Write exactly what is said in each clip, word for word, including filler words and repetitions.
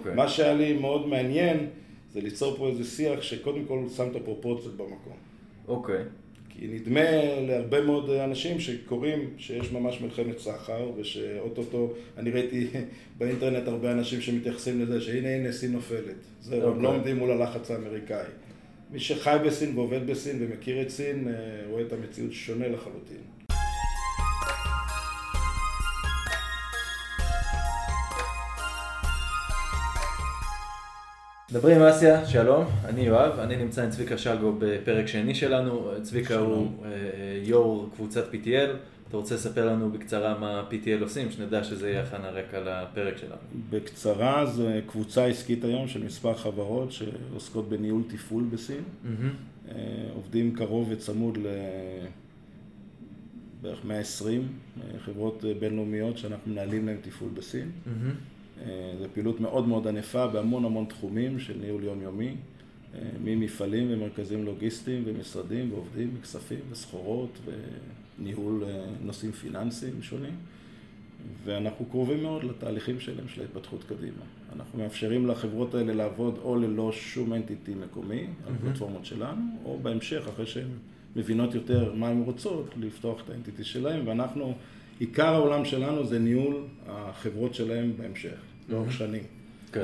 Okay. מה שהיה לי מאוד מעניין זה ליצור פה איזה שיח שקודם כל שם את הפרופורציות במקום. אוקיי. Okay. כי נדמה להרבה מאוד אנשים שקוראים שיש ממש מלחמת סחר, ושאוטוטו, אני ראיתי באינטרנט הרבה אנשים שמתייחסים לזה, שהנה הנה סין נופלת. זהו, okay. הם לא עומדים מול הלחץ האמריקאי. מי שחי בסין ועובד בסין ומכיר את סין, רואה את המציאות שונה לחלוטין. מדברים עם אסיה, שלום, אני יואב, אני נמצא עם צביקה שלגו בפרק שני שלנו. צביקה הוא יו"ר קבוצת פי טי אל. אתה רוצה לספר לנו בקצרה מה פי טי אל עושים, שנדע שזה יהיה הכנה רקע לפרק שלנו? בקצרה, זו קבוצה עסקית היום של מספר חברות שעוסקות בניהול תפעול בסין. Mm-hmm. עובדים קרוב וצמוד לבערך מאה ועשרים חברות בינלאומיות שאנחנו מנהלים להם תפעול בסין. Mm-hmm. זו פעילות מאוד מאוד ענפה בהמון המון תחומים של ניהול יומיומי, ממפעלים ומרכזים לוגיסטיים ומשרדים ועובדים וכספים וסחורות וניהול נושאים פיננסיים שונים. ואנחנו קרובים מאוד לתהליכים שלהם של ההתפתחות קדימה. אנחנו מאפשרים לחברות האלה לעבוד או ללא שום אנטיטי מקומי על פלטפורמות שלנו, או בהמשך אחרי שהן מבינות יותר מה הן רוצות לפתוח את האנטיטי שלהם, ואנחנו עיקר העולם שלנו זה ניהול החברות שלהם בהמשך, לאורך שנים. כן.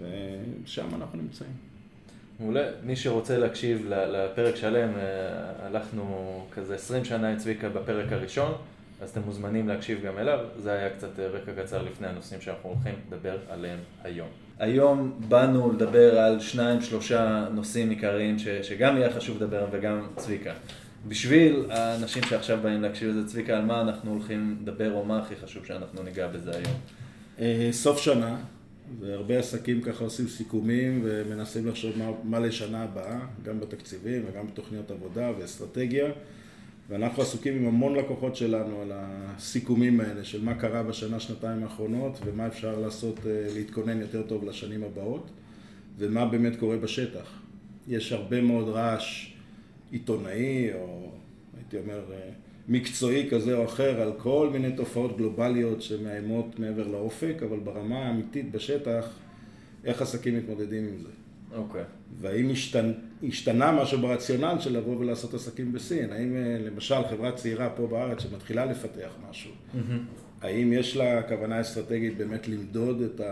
ושם אנחנו נמצאים. מעולה. מי שרוצה להקשיב לפרק שלם, הלכנו כזה עשרים שנה עם צביקה בפרק הראשון, אז אתם מוזמנים להקשיב גם אליו. זה היה קצת רקע קצר לפני הנושאים שאנחנו הולכים לדבר עליהם היום. היום באנו לדבר על שניים, שלושה נושאים עיקריים ש, שגם יהיה חשוב לדבר וגם צביקה. בשביל האנשים שעכשיו באים להקשיב לזה, צביקה, על מה אנחנו הולכים לדבר או מה הכי חשוב שאנחנו ניגע בזה היום? סוף שנה, והרבה עסקים ככה עושים סיכומים ומנסים לחשוב מה, מה לשנה הבאה, גם בתקציבים וגם בתוכניות עבודה ואסטרטגיה. ואנחנו עסוקים עם המון לקוחות שלנו על הסיכומים האלה של מה קרה בשנה, שנתיים האחרונות ומה אפשר לעשות להתכונן יותר טוב לשנים הבאות ומה באמת קורה בשטח. יש הרבה מאוד רעש עיתונאי או הייתי אומר מקצועי כזה או אחר על כל מיני תופעות גלובליות שמאיימות מעבר לאופק, אבל ברמה האמיתית בשטח, איך עסקים מתמודדים עם זה. אוקיי. והאם השתנ... השתנה משהו ברציונל של לבוא ולעשות עסקים בסין? האם למשל חברה צעירה פה בארץ שמתחילה לפתח משהו, mm-hmm. האם יש לה כוונה אסטרטגית באמת למדוד את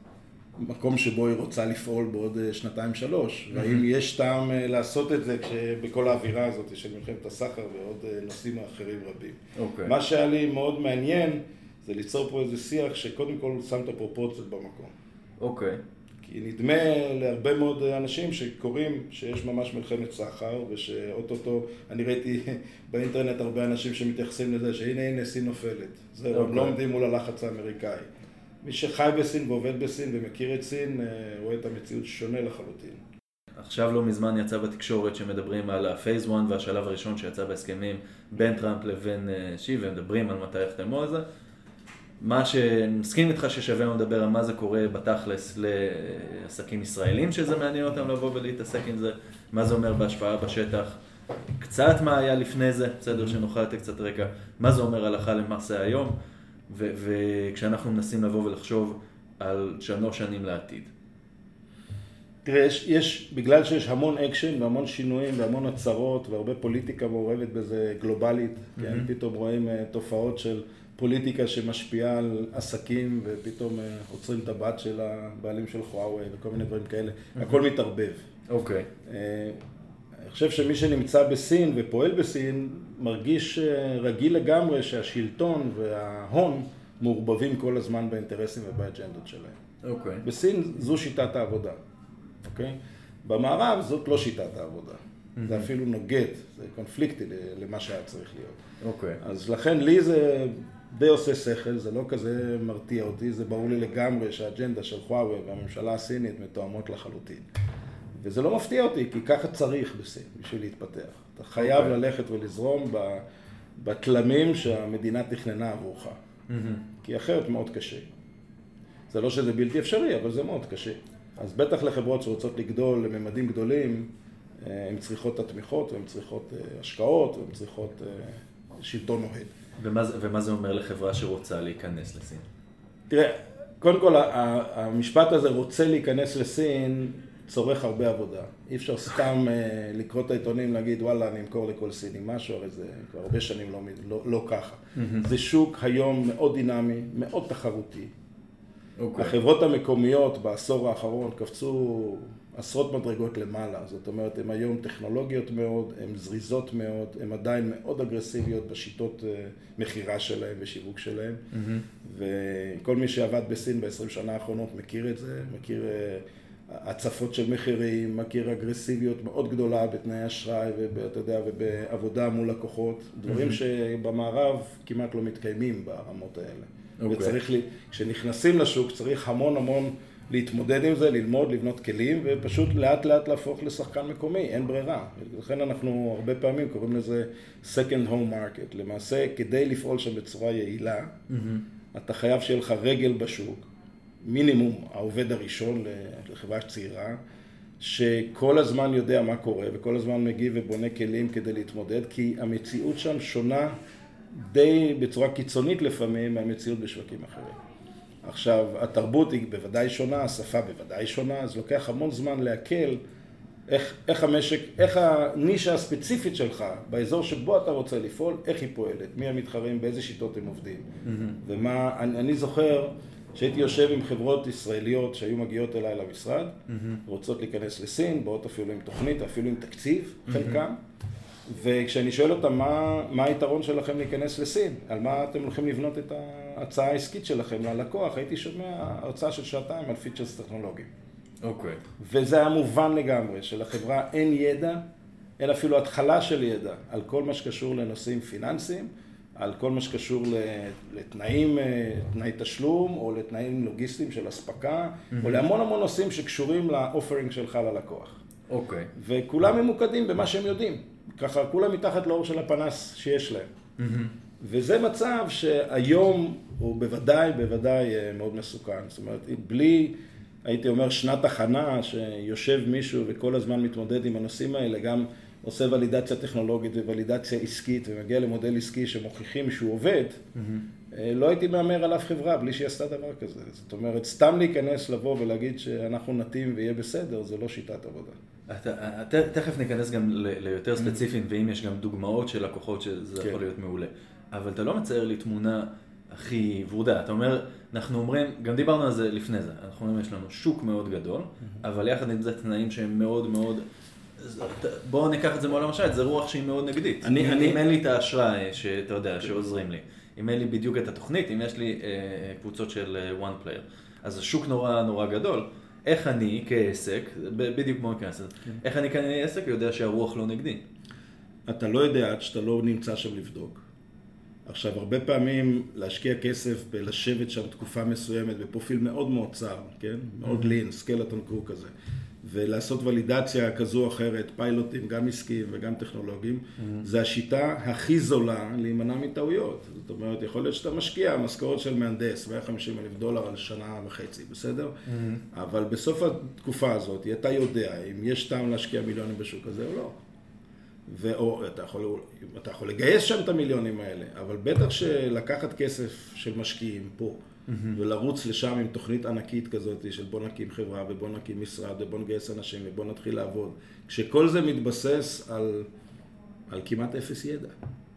המקום שבו היא רוצה לפעול בעוד שנתיים שלוש? Mm-hmm. והאם יש טעם לעשות את זה בכל האווירה הזאת של מלחמת הסחר ועוד נושאים אחרים רבים? אוקיי. מה שהיה לי מאוד מעניין זה ליצור פה איזה שיח שקודם כל שם את הפרופורציות במקום. אוקיי. כי נדמה להרבה מאוד אנשים שקוראים שיש ממש מלחמת סחר, ושאוטוטו, אני ראיתי באינטרנט הרבה אנשים שמתייחסים לזה, שהנה הנה סין נופלת. זהו, הם לא עומדים מול הלחץ האמריקאי. מי שחי בסין ועובד בסין ומכיר את סין, רואה את המציאות שונה לחלוטין. עכשיו לא מזמן יצא בתקשורת שמדברים על הפייס אחת והשלב הראשון שיצא בהסכמים בין טראמפ לבין שי, ומדברים על מתי יחתמו על זה. מה שמסכים איתך ששווה לנו לדבר על מה זה קורה בתכלס לעסקים ישראלים, שזה מעניין אותם לבוא ולהתעסק עם זה, מה זה אומר בהשפעה בשטח, קצת מה היה לפני זה, בסדר שנוכל לתת קצת רקע, מה זה אומר הלכה למעשה היום, ו- וכשאנחנו מנסים לבוא ולחשוב על שלוש שנים לעתיד. תראה, יש, יש, בגלל שיש המון אקשן והמון שינויים והמון הצהרות והרבה פוליטיקה מעורבת בזה גלובלית, mm-hmm. כן, פתאום רואים uh, תופעות של פוליטיקה שמשפיעה על עסקים ופתאום uh, עוצרים את הבת של הבעלים של חואווי וכל מיני דברים כאלה, mm-hmm. הכל מתערבב. אוקיי. Okay. Uh, אני חושב שמי שנמצא בסין ופועל בסין מרגיש uh, רגיל לגמרי שהשלטון וההון מעורבבים כל הזמן באינטרסים ובאג'נדות שלהם. אוקיי. Okay. בסין זו שיטת העבודה. אוקיי? במערב זאת לא שיטת העבודה. Mm-hmm. זה אפילו נוגד, זה קונפליקטי למה שהיה צריך להיות. אוקיי. אז לכן לי זה די עושה שכל, זה לא כזה מרתיע אותי, זה ברור לי לגמרי שהאג'נדה של חואווי והממשלה הסינית מתואמות לחלוטין. וזה לא מפתיע אותי, כי ככה צריך בסין בשביל להתפתח. אתה חייב okay. ללכת ולזרום בתלמים שהמדינה תכננה עבורך. Mm-hmm. כי אחרת מאוד קשה. זה לא שזה בלתי אפשרי, אבל זה מאוד קשה. אז בטח לחברות שרוצות לגדול לממדים גדולים, הן צריכות את התמיכות, והן צריכות השקעות, והן צריכות שלטון נוהד. ומה, ומה זה אומר לחברה שרוצה להיכנס לסין? תראה, קודם כל, המשפט הזה רוצה להיכנס לסין, צורך הרבה עבודה. אי אפשר סתם לקרוא את העיתונים, להגיד, וואלה, אני אמכור לכל סיני משהו, הרי זה כבר הרבה שנים לא, לא, לא ככה. Mm-hmm. זה שוק היום מאוד דינמי, מאוד תחרותי. Okay. החברות המקומיות בעשור האחרון קפצו עשרות מדרגות למעלה. זאת אומרת, הן היום טכנולוגיות מאוד, הן זריזות מאוד, הן עדיין מאוד אגרסיביות בשיטות מחירה שלהן ושיווק שלהן. Mm-hmm. וכל מי שעבד בסין ב-עשרים שנה האחרונות מכיר את זה, מכיר הצפות של מחירים, מכיר אגרסיביות מאוד גדולה בתנאי אשראי ואתה יודע, ובעבודה מול לקוחות, דברים mm-hmm. שבמערב כמעט לא מתקיימים ברמות האלה. Okay. וצריך, כשנכנסים לשוק, צריך המון המון להתמודד עם זה, ללמוד, לבנות כלים, ופשוט לאט לאט להפוך לשחקן מקומי, אין ברירה. לכן אנחנו הרבה פעמים קוראים לזה second home market. למעשה, כדי לפעול שם בצורה יעילה, mm-hmm. אתה חייב שיהיה לך רגל בשוק, מינימום העובד הראשון לחברה צעירה, שכל הזמן יודע מה קורה, וכל הזמן מגיב ובונה כלים כדי להתמודד, כי המציאות שם שונה די בצורה קיצונית לפעמים מהמציאות בשווקים אחרים. עכשיו, התרבות היא בוודאי שונה, השפה בוודאי שונה, אז לוקח המון זמן להקל איך, איך המשק, איך הנישה הספציפית שלך באזור שבו אתה רוצה לפעול, איך היא פועלת, מי המתחרים, באיזה שיטות הם עובדים. Mm-hmm. ומה, אני, אני זוכר שהייתי יושב עם חברות ישראליות שהיו מגיעות אליי למשרד, mm-hmm. רוצות להיכנס לסין, באות אפילו עם תוכנית, אפילו עם תקציב, mm-hmm. חלקם. וכשאני שואל אותם מה, מה היתרון שלכם להיכנס לסין, על מה אתם הולכים לבנות את ההצעה העסקית שלכם ללקוח, הייתי שומע הרצאה של שעתיים על פיצ'רס טכנולוגיים. אוקיי. וזה היה מובן לגמרי, שלחברה אין ידע, אין אפילו התחלה של ידע, על כל מה שקשור לנושאים פיננסיים, על כל מה שקשור לתנאים, תנאי תשלום, או לתנאים לוגיסטיים של הספקה, mm-hmm. או להמון המון נושאים שקשורים לאופרינג שלך ללקוח. אוקיי. וכולם ממוקדים במה שהם יודעים. ככה, כולם מתחת לאור של הפנס שיש להם. Mm-hmm. וזה מצב שהיום הוא בוודאי, בוודאי מאוד מסוכן. זאת אומרת, בלי, הייתי אומר, שנת הכנה שיושב מישהו וכל הזמן מתמודד עם הנושאים האלה, גם עושה ולידציה טכנולוגית וולידציה עסקית ומגיע למודל עסקי שמוכיחים שהוא עובד, mm-hmm. לא הייתי מאמר על אף חברה בלי שהיא עשתה דבר כזה. זאת אומרת, סתם להיכנס, לבוא ולהגיד שאנחנו נתאים ויהיה בסדר, זה לא שיטת עבודה. תכף ניכנס גם ליותר ספציפיים, ואם יש גם דוגמאות של לקוחות שזה יכול להיות מעולה. אבל אתה לא מצייר לי תמונה הכי ורודה. אתה אומר, אנחנו אומרים, גם דיברנו על זה לפני זה, אנחנו אומרים, יש לנו שוק מאוד גדול, אבל יחד עם זה תנאים שהם מאוד מאוד, בואו ניקח את זה מעולם השעה, זה רוח שהיא מאוד נגדית. אם אין לי את האשראי שאתה יודע, שעוזרים לי, אם אין לי בדיוק את התוכנית, אם יש לי קבוצות של one player, אז השוק נורא נורא גדול. איך אני כעסק, בדיוק כמו כעסק, איך אני כעסק יודע שהרוח לא נגדי? אתה לא יודע עד שאתה לא נמצא שם לבדוק. עכשיו, הרבה פעמים להשקיע כסף בלשבת שם תקופה מסוימת, בפרופיל מאוד מאוד צר, כן? מאוד לין, סקלטון קרו כזה. ולעשות ולידציה כזו או אחרת, פיילוטים, גם עסקיים וגם טכנולוגיים, זה השיטה הכי זולה להימנע מטעויות. זאת אומרת, יכול להיות שאתה משקיע משכורת של מהנדס, מאה וחמישים אלף דולר על שנה וחצי, בסדר? אבל בסוף התקופה הזאת, אתה יודע אם יש טעם להשקיע מיליונים בשוק הזה או לא. ואו אתה יכול, אתה יכול לגייס שם את המיליונים האלה, אבל בטח שלקחת כסף של משקיעים פה, ולרוץ לשם עם תוכנית ענקית כזאת של בוא נקים חברה ובוא נקים משרד ובוא נגייס אנשים ובוא נתחיל לעבוד. כשכל זה מתבסס על, על כמעט אפס ידע.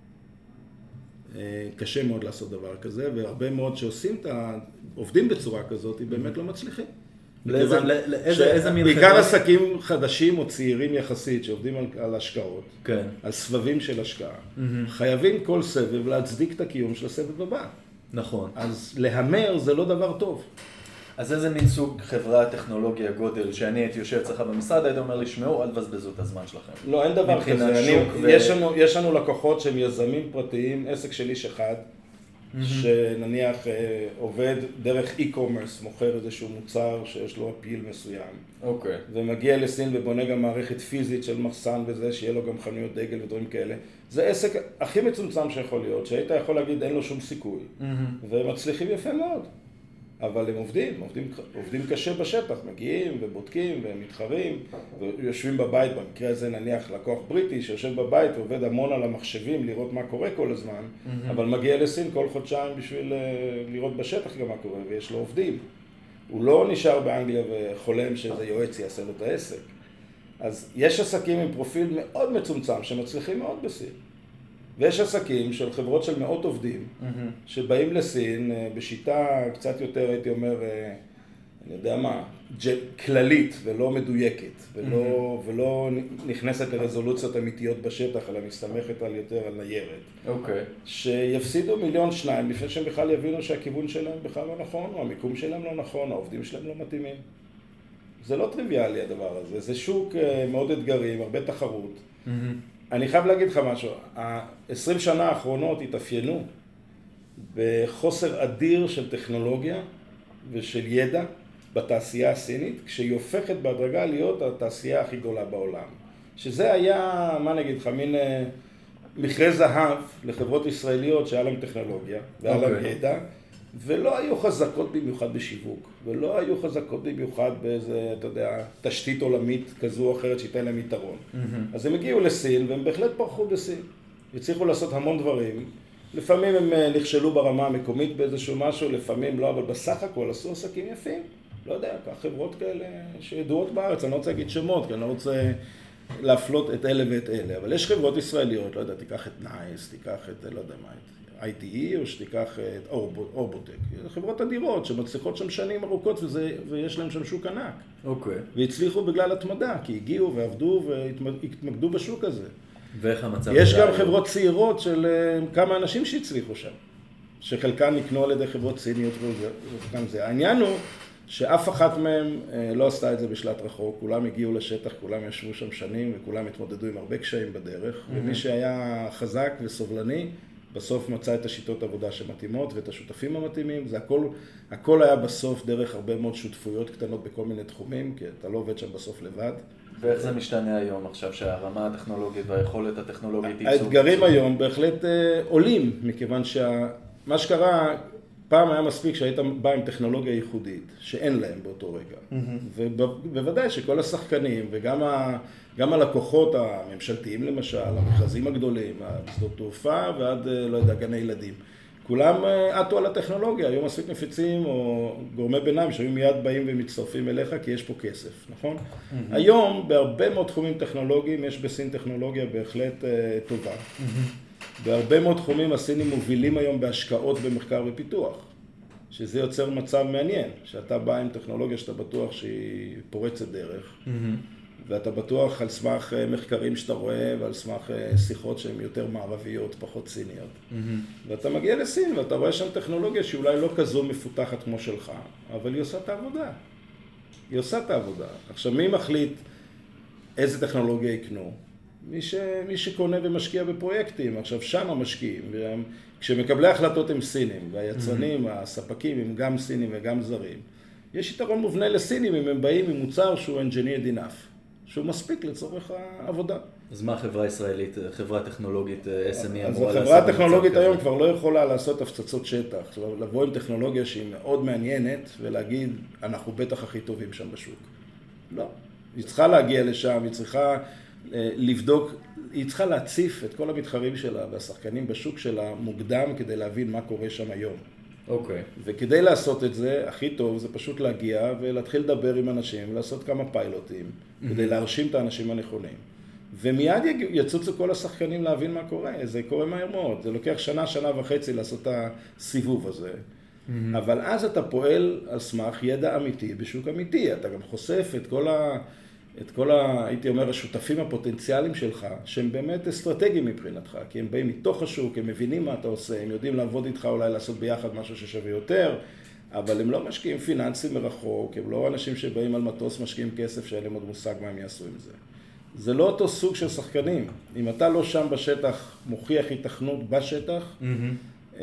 קשה מאוד לעשות דבר כזה, והרבה מאוד שעושים את העובדים בצורה כזאת, באמת לא מצליחים. איזה מין בעיקר עסקים חדשים או צעירים יחסית שעובדים על, על השקעות, כן. על סבבים של השקעה, חייבים כל סבב להצדיק את הקיום של הסבב הבא. נכון. אז להמר זה לא דבר טוב. אז איזה מין סוג חברה, טכנולוגיה, גודל, שאני הייתי יושב אצלך במשרד, היית אומר לי, שמעו, אל תבזבזו את הזמן שלכם. לא, אין דבר כזה. אני, ו... יש, לנו, יש לנו לקוחות שהם יזמים פרטיים, עסק של איש אחד, mm-hmm. שנניח עובד דרך e-commerce, מוכר איזשהו מוצר שיש לו אפיל מסוים. אוקיי. Okay. ומגיע לסין ובונה גם מערכת פיזית של מחסן וזה, שיהיה לו גם חנויות דגל ודברים כאלה. זה עסק הכי מצומצם שיכול להיות, שהיית יכול להגיד אין לו שום סיכוי. Mm-hmm. והם מצליחים יפה מאוד. אבל הם עובדים, עובדים, עובדים קשה בשטח, מגיעים ובודקים והם מתחרים, ויושבים בבית, במקרה הזה נניח לקוח בריטי שיושב בבית ועובד המון על המחשבים לראות מה קורה כל הזמן, mm-hmm. אבל מגיע לסין כל חודשיים בשביל לראות בשטח גם מה קורה, ויש לו עובדים. הוא לא נשאר באנגליה וחולם שאיזה יועץ יעשה לו את העסק. אז יש עסקים עם פרופיל מאוד מצומצם שמצליחים מאוד בסין. ויש עסקים של חברות של מאות עובדים mm-hmm. שבאים לסין בשיטה קצת יותר, הייתי אומר, אני יודע מה, כללית ולא מדויקת, ולא, mm-hmm. ולא נכנסת לרזולוציות אמיתיות בשטח, אלא מסתמכת על יותר על ניירת. אוקיי. Okay. שיפסידו מיליון שניים לפני שהם בכלל יבינו שהכיוון שלהם בכלל לא נכון, או המיקום שלהם לא נכון, העובדים שלהם לא מתאימים. זה לא טריוויאלי הדבר הזה, זה שוק מאוד אתגרי, עם הרבה תחרות. Mm-hmm. אני חייב להגיד לך משהו, ה-עשרים שנה האחרונות התאפיינו בחוסר אדיר של טכנולוגיה ושל ידע בתעשייה הסינית, כשהיא הופכת בהדרגה להיות התעשייה הכי גדולה בעולם. שזה היה, מה נגיד לך, מין מכרה זהב לחברות ישראליות שהיה להם טכנולוגיה והיה להם okay. ידע, ולא היו חזקות במיוחד בשיווק, ולא היו חזקות במיוחד באיזה, אתה יודע, תשתית עולמית כזו או אחרת שייתן להם יתרון. Mm-hmm. אז הם הגיעו לסין, והם בהחלט פרחו בסין. הצליחו לעשות המון דברים. לפעמים הם נכשלו ברמה המקומית באיזשהו משהו, לפעמים לא, אבל בסך הכל עשו עסקים יפים. לא יודע, כך חברות כאלה שידועות בארץ, אני לא רוצה להגיד שמות, כי אני לא רוצה להפלות את אלה ואת אלה. אבל יש חברות ישראליות, לא יודע, תיקח את נייס, תיקח את, לא יודע מה, איי טי אי, או שתיקח את אורבוטק. חברות אדירות שמצליחות שם שנים ארוכות, וזה, ויש להם שם שוק ענק. אוקיי. והצליחו בגלל התמדה, כי הגיעו ועבדו והתמקדו בשוק הזה. ואיך המצב? יש גם חברות צעירות של כמה אנשים שהצליחו שם, שחלקן נקנו על ידי חברות סיניות וכאן זה. העניין הוא שאף אחת מהם לא עשתה את זה בשלט רחוק, כולם הגיעו לשטח, כולם ישבו שם שנים, וכולם התמודדו עם הרבה קשיים בדרך, mm-hmm. ומי שהיה חזק וסובלני, בסוף מצא את השיטות עבודה שמתאימות ואת השותפים המתאימים. זה הכל, הכל היה בסוף דרך הרבה מאוד שותפויות קטנות בכל מיני תחומים, כי אתה לא עובד שם בסוף לבד. ואיך זה משתנה היום עכשיו שהרמה הטכנולוגית והיכולת הטכנולוגית ייצור? האתגרים היום בהחלט אה, עולים, מכיוון שמה שקרה, פעם היה מספיק שהיית בא עם טכנולוגיה ייחודית, שאין להם באותו רגע. Mm-hmm. ובוודאי שכל השחקנים וגם ה... גם הלקוחות הממשלתיים למשל, המכרזים הגדולים, בשדות תעופה ועד, לא יודע, גני ילדים. כולם עטו על הטכנולוגיה, היו מספיק מפיצים או גורמי ביניים שהיו מיד באים ומצטרפים אליך כי יש פה כסף, נכון? Mm-hmm. היום בהרבה מאוד תחומים טכנולוגיים יש בסין טכנולוגיה בהחלט uh, טובה. Mm-hmm. בהרבה מאוד תחומים הסינים מובילים היום בהשקעות במחקר ופיתוח, שזה יוצר מצב מעניין, שאתה בא עם טכנולוגיה שאתה בטוח שהיא פורצת דרך. Mm-hmm. ואתה בטוח על סמך מחקרים שאתה רואה ועל סמך שיחות שהן יותר מערביות, פחות סיניות. Mm-hmm. ואתה מגיע לסין ואתה רואה שם טכנולוגיה שאולי לא כזו מפותחת כמו שלך, אבל היא עושה את העבודה. היא עושה את העבודה. עכשיו, מי מחליט איזה טכנולוגיה יקנו? מי, ש... מי שקונה ומשקיע בפרויקטים. עכשיו, שם המשקיעים. כשמקבלי ההחלטות הם סינים, והיצרנים, mm-hmm. הספקים הם גם סינים וגם זרים. יש יתרון מובנה לסינים אם הם באים עם מוצר שהוא engineered enough. שהוא מספיק לצורך העבודה. אז מה החברה הישראלית, חברה טכנולוגית, אס אם אי אמורה לעשות? אז החברה הטכנולוגית היום כבר לא יכולה לעשות הפצצות שטח. לבוא עם טכנולוגיה שהיא מאוד מעניינת ולהגיד, אנחנו בטח הכי טובים שם בשוק. לא. היא צריכה להגיע לשם, היא צריכה לבדוק, היא צריכה להציף את כל המתחרים שלה והשחקנים בשוק שלה מוקדם כדי להבין מה קורה שם היום. אוקיי. Okay. וכדי לעשות את זה, הכי טוב זה פשוט להגיע ולהתחיל לדבר עם אנשים, ולעשות כמה פיילוטים, mm-hmm. כדי להרשים את האנשים הנכונים. ומיד יצוצו כל השחקנים להבין מה קורה, זה קורה מהר מאוד, זה לוקח שנה, שנה וחצי לעשות את הסיבוב הזה. Mm-hmm. אבל אז אתה פועל על סמך ידע אמיתי בשוק אמיתי, אתה גם חושף את כל ה... את כל ה... הייתי אומר, השותפים הפוטנציאליים שלך, שהם באמת אסטרטגיים מבחינתך, כי הם באים מתוך השוק, הם מבינים מה אתה עושה, הם יודעים לעבוד איתך, אולי לעשות ביחד משהו ששווה יותר, אבל הם לא משקיעים פיננסים מרחוק, הם לא אנשים שבאים על מטוס, משקיעים כסף שאין להם עוד מושג מה הם יעשו עם זה. זה לא אותו סוג של שחקנים. אם אתה לא שם בשטח, מוכיח התכנות בשטח, mm-hmm.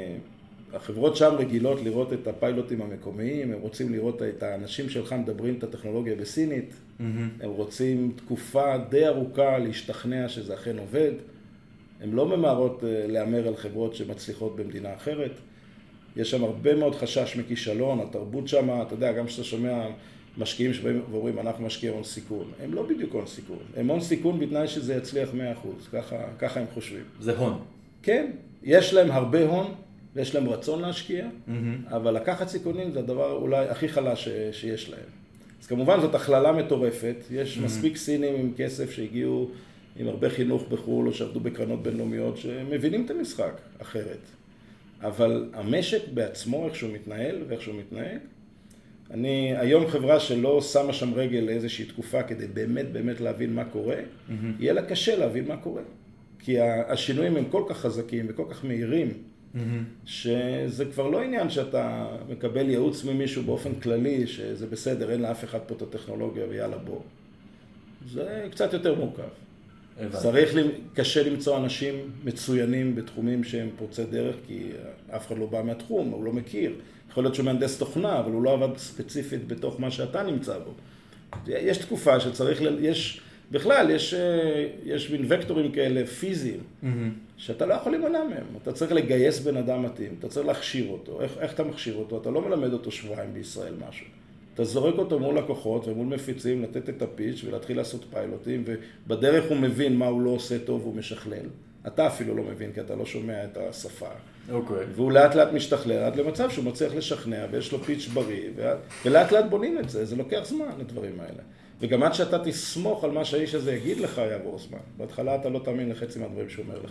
החברות שם רגילות לראות את הפיילוטים המקומיים, הם רוצים לראות את האנשים שלך מדברים את הטכנולוגיה בסינית, mm-hmm. הם רוצים תקופה די ארוכה להשתכנע שזה אכן עובד, הם לא ממהרות לאמר על חברות שמצליחות במדינה אחרת, יש שם הרבה מאוד חשש מכישלון, התרבות שם, אתה יודע, גם שאתה שומע משקיעים שבאים ואומרים, אנחנו משקיעים הון סיכון, הם לא בדיוק הון סיכון, הם הון סיכון בתנאי שזה יצליח מאה אחוז, ככה, ככה הם חושבים. זה הון. כן, יש להם הרבה הון, ויש להם רצון להשקיע, mm-hmm. אבל לקחת סיכונים זה הדבר אולי הכי חלש שיש להם. אז כמובן זאת הכללה מטורפת, יש mm-hmm. מספיק סינים עם כסף שהגיעו עם הרבה חינוך בחו"ל או שעבדו בקרנות בינלאומיות שמבינים את המשחק אחרת. אבל המשק בעצמו, איך שהוא מתנהל ואיך שהוא מתנהג, אני היום חברה שלא שמה שם רגל לאיזושהי תקופה כדי באמת באמת להבין מה קורה, mm-hmm. יהיה לה קשה להבין מה קורה. כי השינויים הם כל כך חזקים וכל כך מהירים, mm-hmm. שזה כבר לא עניין שאתה מקבל ייעוץ ממישהו באופן כללי, שזה בסדר, אין לאף אחד פה את הטכנולוגיה ויאללה בוא. זה קצת יותר מורכב. צריך, קשה למצוא אנשים מצוינים בתחומים שהם פורצי דרך, כי אף אחד לא בא מהתחום, הוא לא מכיר. יכול להיות שהוא מהנדס תוכנה, אבל הוא לא עבד ספציפית בתוך מה שאתה נמצא בו. יש תקופה שצריך, יש, בכלל, יש, יש מין וקטורים כאלה פיזיים, mm-hmm. שאתה לא יכול להימנע מהם. אתה צריך לגייס בן אדם מתאים, אתה צריך להכשיר אותו. איך, איך אתה מכשיר אותו? אתה לא מלמד אותו שבועיים בישראל משהו. אתה זורק אותו מול לקוחות ומול מפיצים, לתת את הפיץ' ולהתחיל לעשות פיילוטים, ובדרך הוא מבין מה הוא לא עושה טוב, הוא משכלל. אתה אפילו לא מבין, כי אתה לא שומע את השפה. אוקיי. והוא לאט לאט משתכלל עד למצב שהוא מצליח לשכנע, ויש לו פיץ' בריא, ולאט לאט בונים את זה, זה לוקח זמן לדברים האלה. וגם עד שאתה תסמוך על מה שהאיש הזה יגיד לך, יעבור זמן. בהתחלה אתה לא תאמין לחצי מהדברים שהוא אומר לך.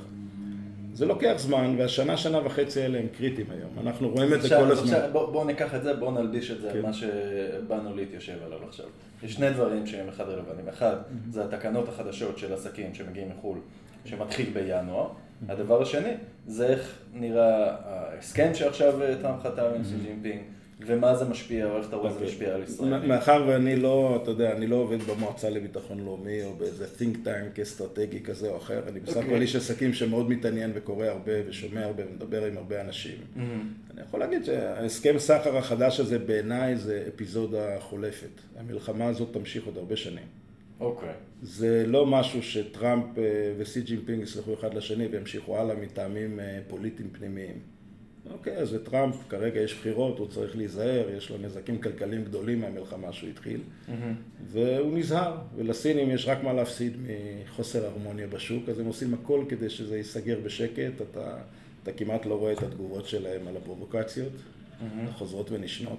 זה לוקח זמן, והשנה, שנה וחצי האלה הם קריטיים היום. אנחנו רואים את זה כל הזמן. עכשיו, בוא, בוא ניקח את זה, בוא נלביש את זה, כן. מה שבאנו להתיישב עליו עכשיו. יש שני דברים שהם אחד רלוונטיים. אחד, mm-hmm. זה התקנות החדשות של עסקים שמגיעים מחול, שמתחיל בינואר. Mm-hmm. הדבר השני, זה איך נראה ההסכם שעכשיו טראמפ חתם עם סי ג'ינפינג, ומה זה משפיע, או איך אתה רואה זה משפיע על ישראל. מאחר ואני לא, אתה יודע, אני לא עובד במועצה לביטחון לאומי, או באיזה think tank אסטרטגי כזה או אחר, אני בסך הכל איש עסקים שמאוד מתעניין וקורא הרבה, ושומע הרבה, ומדבר עם הרבה אנשים. אני יכול להגיד שההסכם סחר החדש הזה בעיניי זה אפיזודה חולפת. המלחמה הזאת תמשיך עוד הרבה שנים. אוקיי. זה לא משהו שטראמפ וסי ג'ינפינג יסלחו אחד לשני וימשיכו הלאה מטעמים פוליטיים פנימיים. אוקיי, אז טראמפ, כרגע יש בחירות, הוא צריך להיזהר, יש לו נזקים כלכליים gdולים מהמלחמה שהוא התחיל, mm-hmm. והוא נזהר, ולסינים יש רק מה להפסיד מחוסר הרמוניה בשוק, אז הם עושים הכל כדי שזה ייסגר בשקט, אתה, אתה כמעט לא רואה את התגובות שלהם על הפרובוקציות, mm-hmm. החוזרות ונשנות,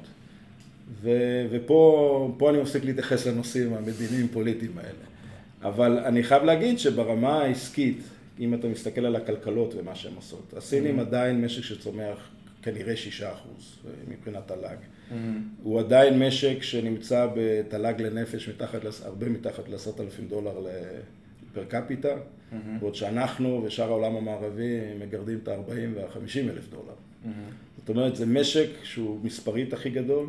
ו, ופה פה אני מפסיק להתייחס לנושאים המדיניים פוליטיים האלה, אבל אני חייב להגיד שברמה העסקית, אם אתה מסתכל על הכלכלות ומה שהן עושות. הסינים mm-hmm. עדיין משק שצומח כנראה שישה אחוז מבחינת תל"ג. Mm-hmm. הוא עדיין משק שנמצא בתל"ג לנפש מתחת, הרבה מתחת ל-עשרת אלפים דולר פר קפיטה, mm-hmm. בעוד שאנחנו ושאר העולם המערבי מגרדים את ה-ארבעים וה-חמישים אלף דולר. Mm-hmm. זאת אומרת, זה משק שהוא מספרית הכי גדול,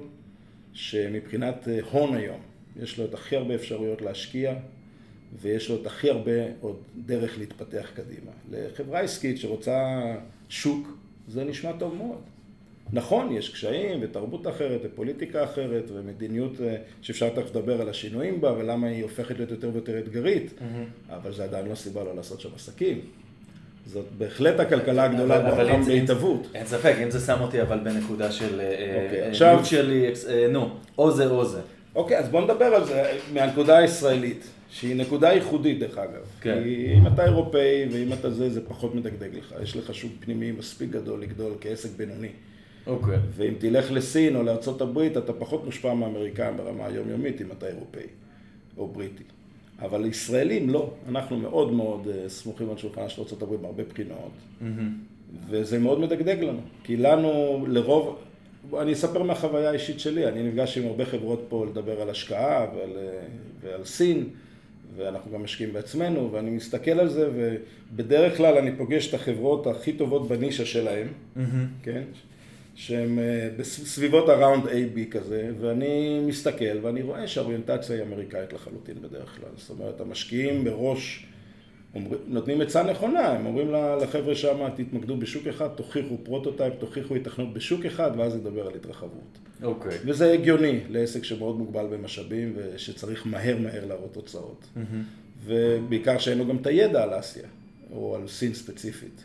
שמבחינת הון היום, יש לו את הכי הרבה אפשרויות להשקיע, ויש לו את הכי הרבה עוד דרך להתפתח קדימה. לחברה עסקית שרוצה שוק, זה נשמע טוב מאוד. נכון, יש קשיים ותרבות אחרת ופוליטיקה אחרת ומדיניות שאפשר תכף לדבר על השינויים בה ולמה היא הופכת להיות יותר ויותר אתגרית, mm-hmm. אבל זה עדיין לא סיבה לא לעשות שם עסקים. זאת בהחלט הכלכלה הגדולה בעולם בהתהוות. אין ספק, אם זה שם אותי אבל בנקודה של עכשיו שלי, נו, או זה או זה. אוקיי, אז בוא נדבר על זה מהנקודה הישראלית. שהיא נקודה ייחודית דרך אגב. כן. כי אם אתה אירופאי ואם אתה זה, זה פחות מדגדג לך. יש לך שוק פנימי מספיק גדול לגדול כעסק בינוני. אוקיי. ואם תלך לסין או לארצות הברית, אתה פחות מושפע מהאמריקאים ברמה היומיומית אם אתה אירופאי או בריטי. אבל ישראלים לא. אנחנו מאוד מאוד סמוכים על שולחנה של ארצות הברית בהרבה בחינות. Mm-hmm. וזה מאוד מדגדג לנו. כי לנו לרוב, אני אספר מהחוויה האישית שלי. אני נפגש עם הרבה חברות פה לדבר על השקעה ועל, ועל סין. ואנחנו גם משקיעים בעצמנו, ואני מסתכל על זה, ובדרך כלל אני פוגש את החברות הכי טובות בנישה שלהם, mm-hmm. כן? שהן בסביבות הראונד איי בי כזה, ואני מסתכל, ואני רואה שהאוריינטציה היא אמריקאית לחלוטין בדרך כלל. זאת אומרת, המשקיעים בראש אומר, נותנים עצה נכונה, הם אומרים לחבר'ה שם, תתמקדו בשוק אחד, תוכיחו פרוטוטייפ, תוכיחו התכנות בשוק אחד, ואז נדבר על התרחבות. אוקיי. Okay. וזה הגיוני לעסק שמאוד מוגבל במשאבים, ושצריך מהר מהר להראות תוצאות. Mm-hmm. ובעיקר שאין לו גם את הידע על אסיה, או על סין ספציפית.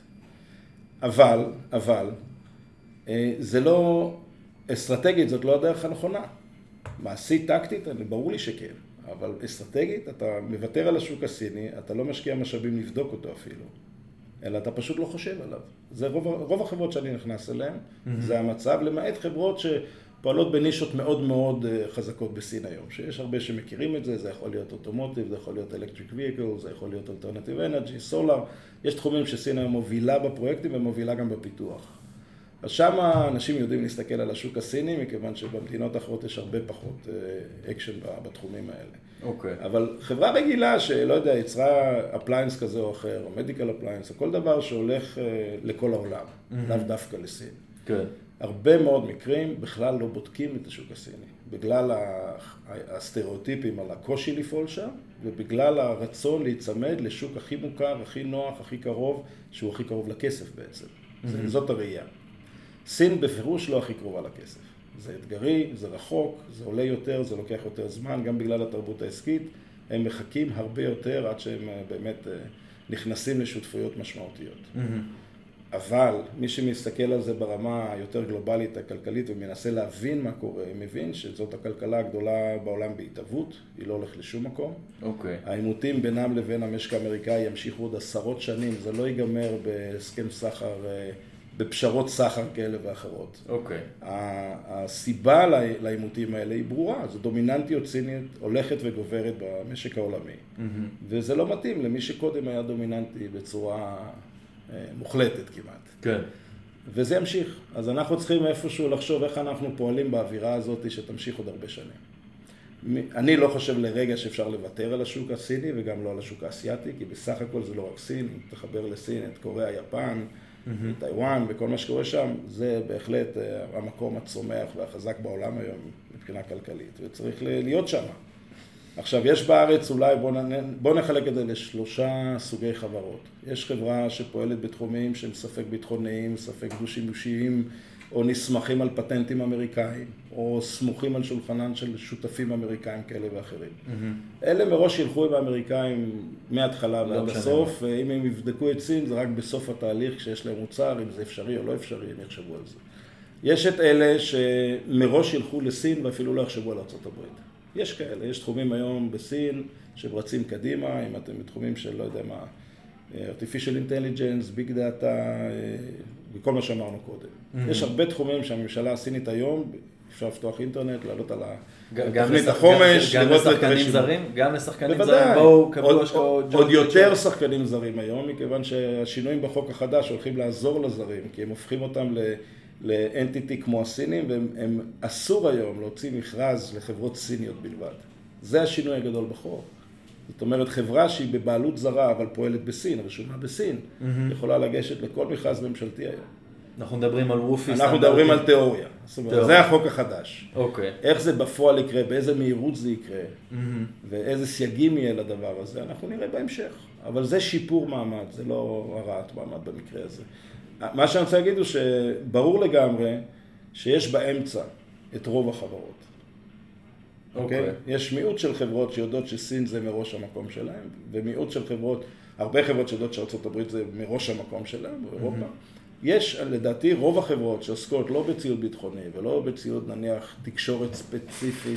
אבל, אבל, זה לא, אסטרטגית זאת לא הדרך הנכונה. מעשית, טקטית, ברור לי שכן. אבל אסטרטגית, אתה מוותר על השוק הסיני, אתה לא משקיע משאבים לבדוק אותו אפילו. אלא אתה פשוט לא חושב עליו. זה רוב, רוב החברות שאני נכנס אליהן, mm-hmm. זה המצב, למעט חברות שפועלות בנישות מאוד מאוד חזקות בסין היום, שיש הרבה שמכירים את זה, זה יכול להיות אוטומוטיב, זה יכול להיות electric vehicle, זה יכול להיות alternative energy, סולר, יש תחומים שסין היום מובילה בפרויקטים ומובילה גם בפיתוח. אז שם אנשים יודעים להסתכל על השוק הסיני, מכיוון שבמדינות האחרות יש הרבה פחות אקשן בתחומים האלה. אוקיי. Okay. אבל חברה רגילה שלא יודע, יצרה אפליינס כזה או אחר, או מדיקל אפליינס, או כל דבר שהולך לכל העולם, mm-hmm. לאו דווקא לסין. כן. Okay. הרבה מאוד מקרים בכלל לא בודקים את השוק הסיני, בגלל הסטריאוטיפים על הקושי לפעול שם, ובגלל הרצון להיצמד לשוק הכי מוכר, הכי נוח, הכי קרוב, שהוא הכי קרוב לכסף בעצם. Mm-hmm. זאת הראייה. סין בפירוש לא הכי קרובה לכסף. זה אתגרי, זה רחוק, זה עולה יותר, זה לוקח יותר זמן, גם בגלל התרבות העסקית, הם מחכים הרבה יותר עד שהם באמת נכנסים לשותפויות משמעותיות. Mm-hmm. אבל מי שמסתכל על זה ברמה היותר גלובלית, הכלכלית, ומנסה להבין מה קורה, מבין שזאת הכלכלה הגדולה בעולם בהתהוות, היא לא הולכת לשום מקום. אוקיי. Okay. העימותים בינם לבין המשק האמריקאי ימשיכו עוד עשרות שנים, זה לא ייגמר בהסכם סחר, בפשרות סחר כאלה ואחרות. אוקיי. Okay. הסיבה לעימותים האלה היא ברורה, זו דומיננטיות סינית הולכת וגוברת במשק העולמי. Mm-hmm. וזה לא מתאים למי שקודם היה דומיננטי בצורה מוחלטת כמעט. כן. וזה ימשיך. אז אנחנו צריכים איפשהו לחשוב איך אנחנו פועלים באווירה הזאת שתמשיך עוד הרבה שנים. אני לא חושב לרגע שאפשר לוותר על השוק הסיני וגם לא על השוק האסייתי, כי בסך הכל זה לא רק סין, אם תחבר לסין את קוריאה, יפן, mm-hmm. טיואן וכל מה שקורה שם, זה בהחלט המקום הצומח והחזק בעולם היום מבחינה כלכלית, וצריך להיות שם. עכשיו, יש בארץ אולי, בוא, נ... בוא נחלק את זה לשלושה סוגי חברות. יש חברה שפועלת בתחומים שהם ספק ביטחוניים, ספק דו-שימושיים, או נסמכים על פטנטים אמריקאים, או סמוכים על שולחנן של שותפים אמריקאים כאלה ואחרים. Mm-hmm. אלה מראש ילכו עם האמריקאים מההתחלה ועד הסוף, ואם הם יבדקו את סין, זה רק בסוף התהליך, כשיש להם מוצר, אם זה אפשרי או לא אפשרי, הם יחשבו על זה. יש את אלה שמראש ילכו לסין ואפילו לא יחשבו על ארצות הברית. יש כאלה, יש תחומים היום בסין שרצים קדימה, אם אתם בתחומים של, לא יודע מה, artificial intelligence, big data, וכל מה שאמרנו קודם. Mm-hmm. יש הרבה תחומים שהממשלה הסינית היום, אפשר לפתוח אינטרנט, לעלות על תוכנית החומש, גם לשחקנים זרים, גם לשחקנים זרים, בואו קבלו השקעות. עוד יותר שחקנים זרים היום, מכיוון שהשינויים בחוק החדש הולכים לעזור לזרים, כי הם הופכים אותם ל... לאנטיטי כמו הסינים, והם אסור היום להוציא מכרז לחברות סיניות בלבד. זה השינוי הגדול בחוק. זאת אומרת, חברה שהיא בבעלות זרה, אבל פועלת בסין, רשומה בסין, mm-hmm. יכולה לגשת לכל מכרז ממשלתי היום. אנחנו מדברים על וופי. אנחנו מדברים על תיאוריה. זאת אומרת, זה החוק החדש. אוקיי. Okay. איך זה בפועל יקרה, באיזה מהירות זה יקרה, mm-hmm. ואיזה סייגים יהיה לדבר הזה, אנחנו נראה בהמשך. אבל זה שיפור מעמד, זה לא הרעת מעמד במקרה הזה. מה שאני רוצה להגיד הוא שברור לגמרי שיש באמצע את רוב החברות. אוקיי? Okay. Okay? יש מיעוט של חברות שיודעות שסין זה מראש המקום שלהם, ומיעוט של חברות, הרבה חברות שיודעות שארצות הברית זה מראש המקום שלהם, באירופה. Mm-hmm. יש, לדעתי, רוב החברות שעוסקות לא בציוד ביטחוני, ולא בציוד נניח תקשורת ספציפי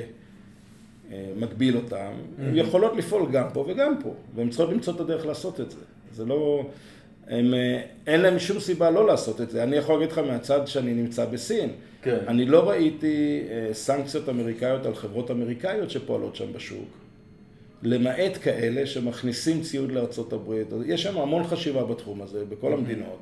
שמגביל אותם, mm-hmm. הן יכולות לפעול גם פה וגם פה, והן צריכות למצוא את הדרך לעשות את זה. זה לא... הם, אין להם שום סיבה לא לעשות את זה. אני יכול להגיד לך מהצד שאני נמצא בסין. כן. אני לא ראיתי סנקציות אמריקאיות על חברות אמריקאיות שפועלות שם בשוק. למעט כאלה שמכניסים ציוד לארצות הברית. יש שם המון חשיבה בתחום הזה, בכל המדינות.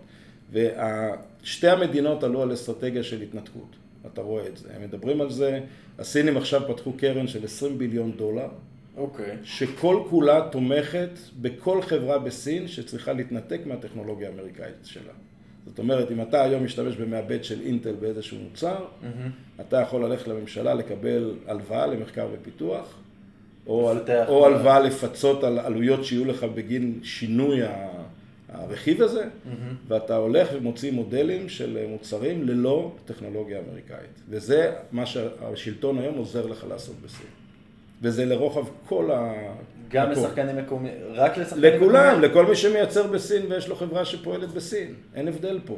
ושתי המדינות עלו על אסטרטגיה של התנתקות. אתה רואה את זה. הם מדברים על זה. הסינים עכשיו פתחו קרן של עשרים ביליון דולר. אוקיי. שכל כולה תומכת בכל חברה בסין שצריכה להתנתק מהטכנולוגיה האמריקאית שלה. זאת אומרת, אם אתה היום משתמש במעבד של אינטל באיזשהו מוצר, mm-hmm. אתה יכול ללכת לממשלה לקבל הלוואה למחקר ופיתוח, או, או הלוואה לפצות על עלויות שיהיו לך בגין שינוי הרכיב הזה, mm-hmm. ואתה הולך ומוציא מודלים של מוצרים ללא טכנולוגיה אמריקאית. וזה מה שהשלטון היום עוזר לך לעשות בסין. וזה לרוחב כל ה... גם לשחקנים מקומיים, רק לשחקנים מקומיים? לכולם, לכל מי שמייצר בסין ויש לו חברה שפועלת בסין. אין הבדל פה.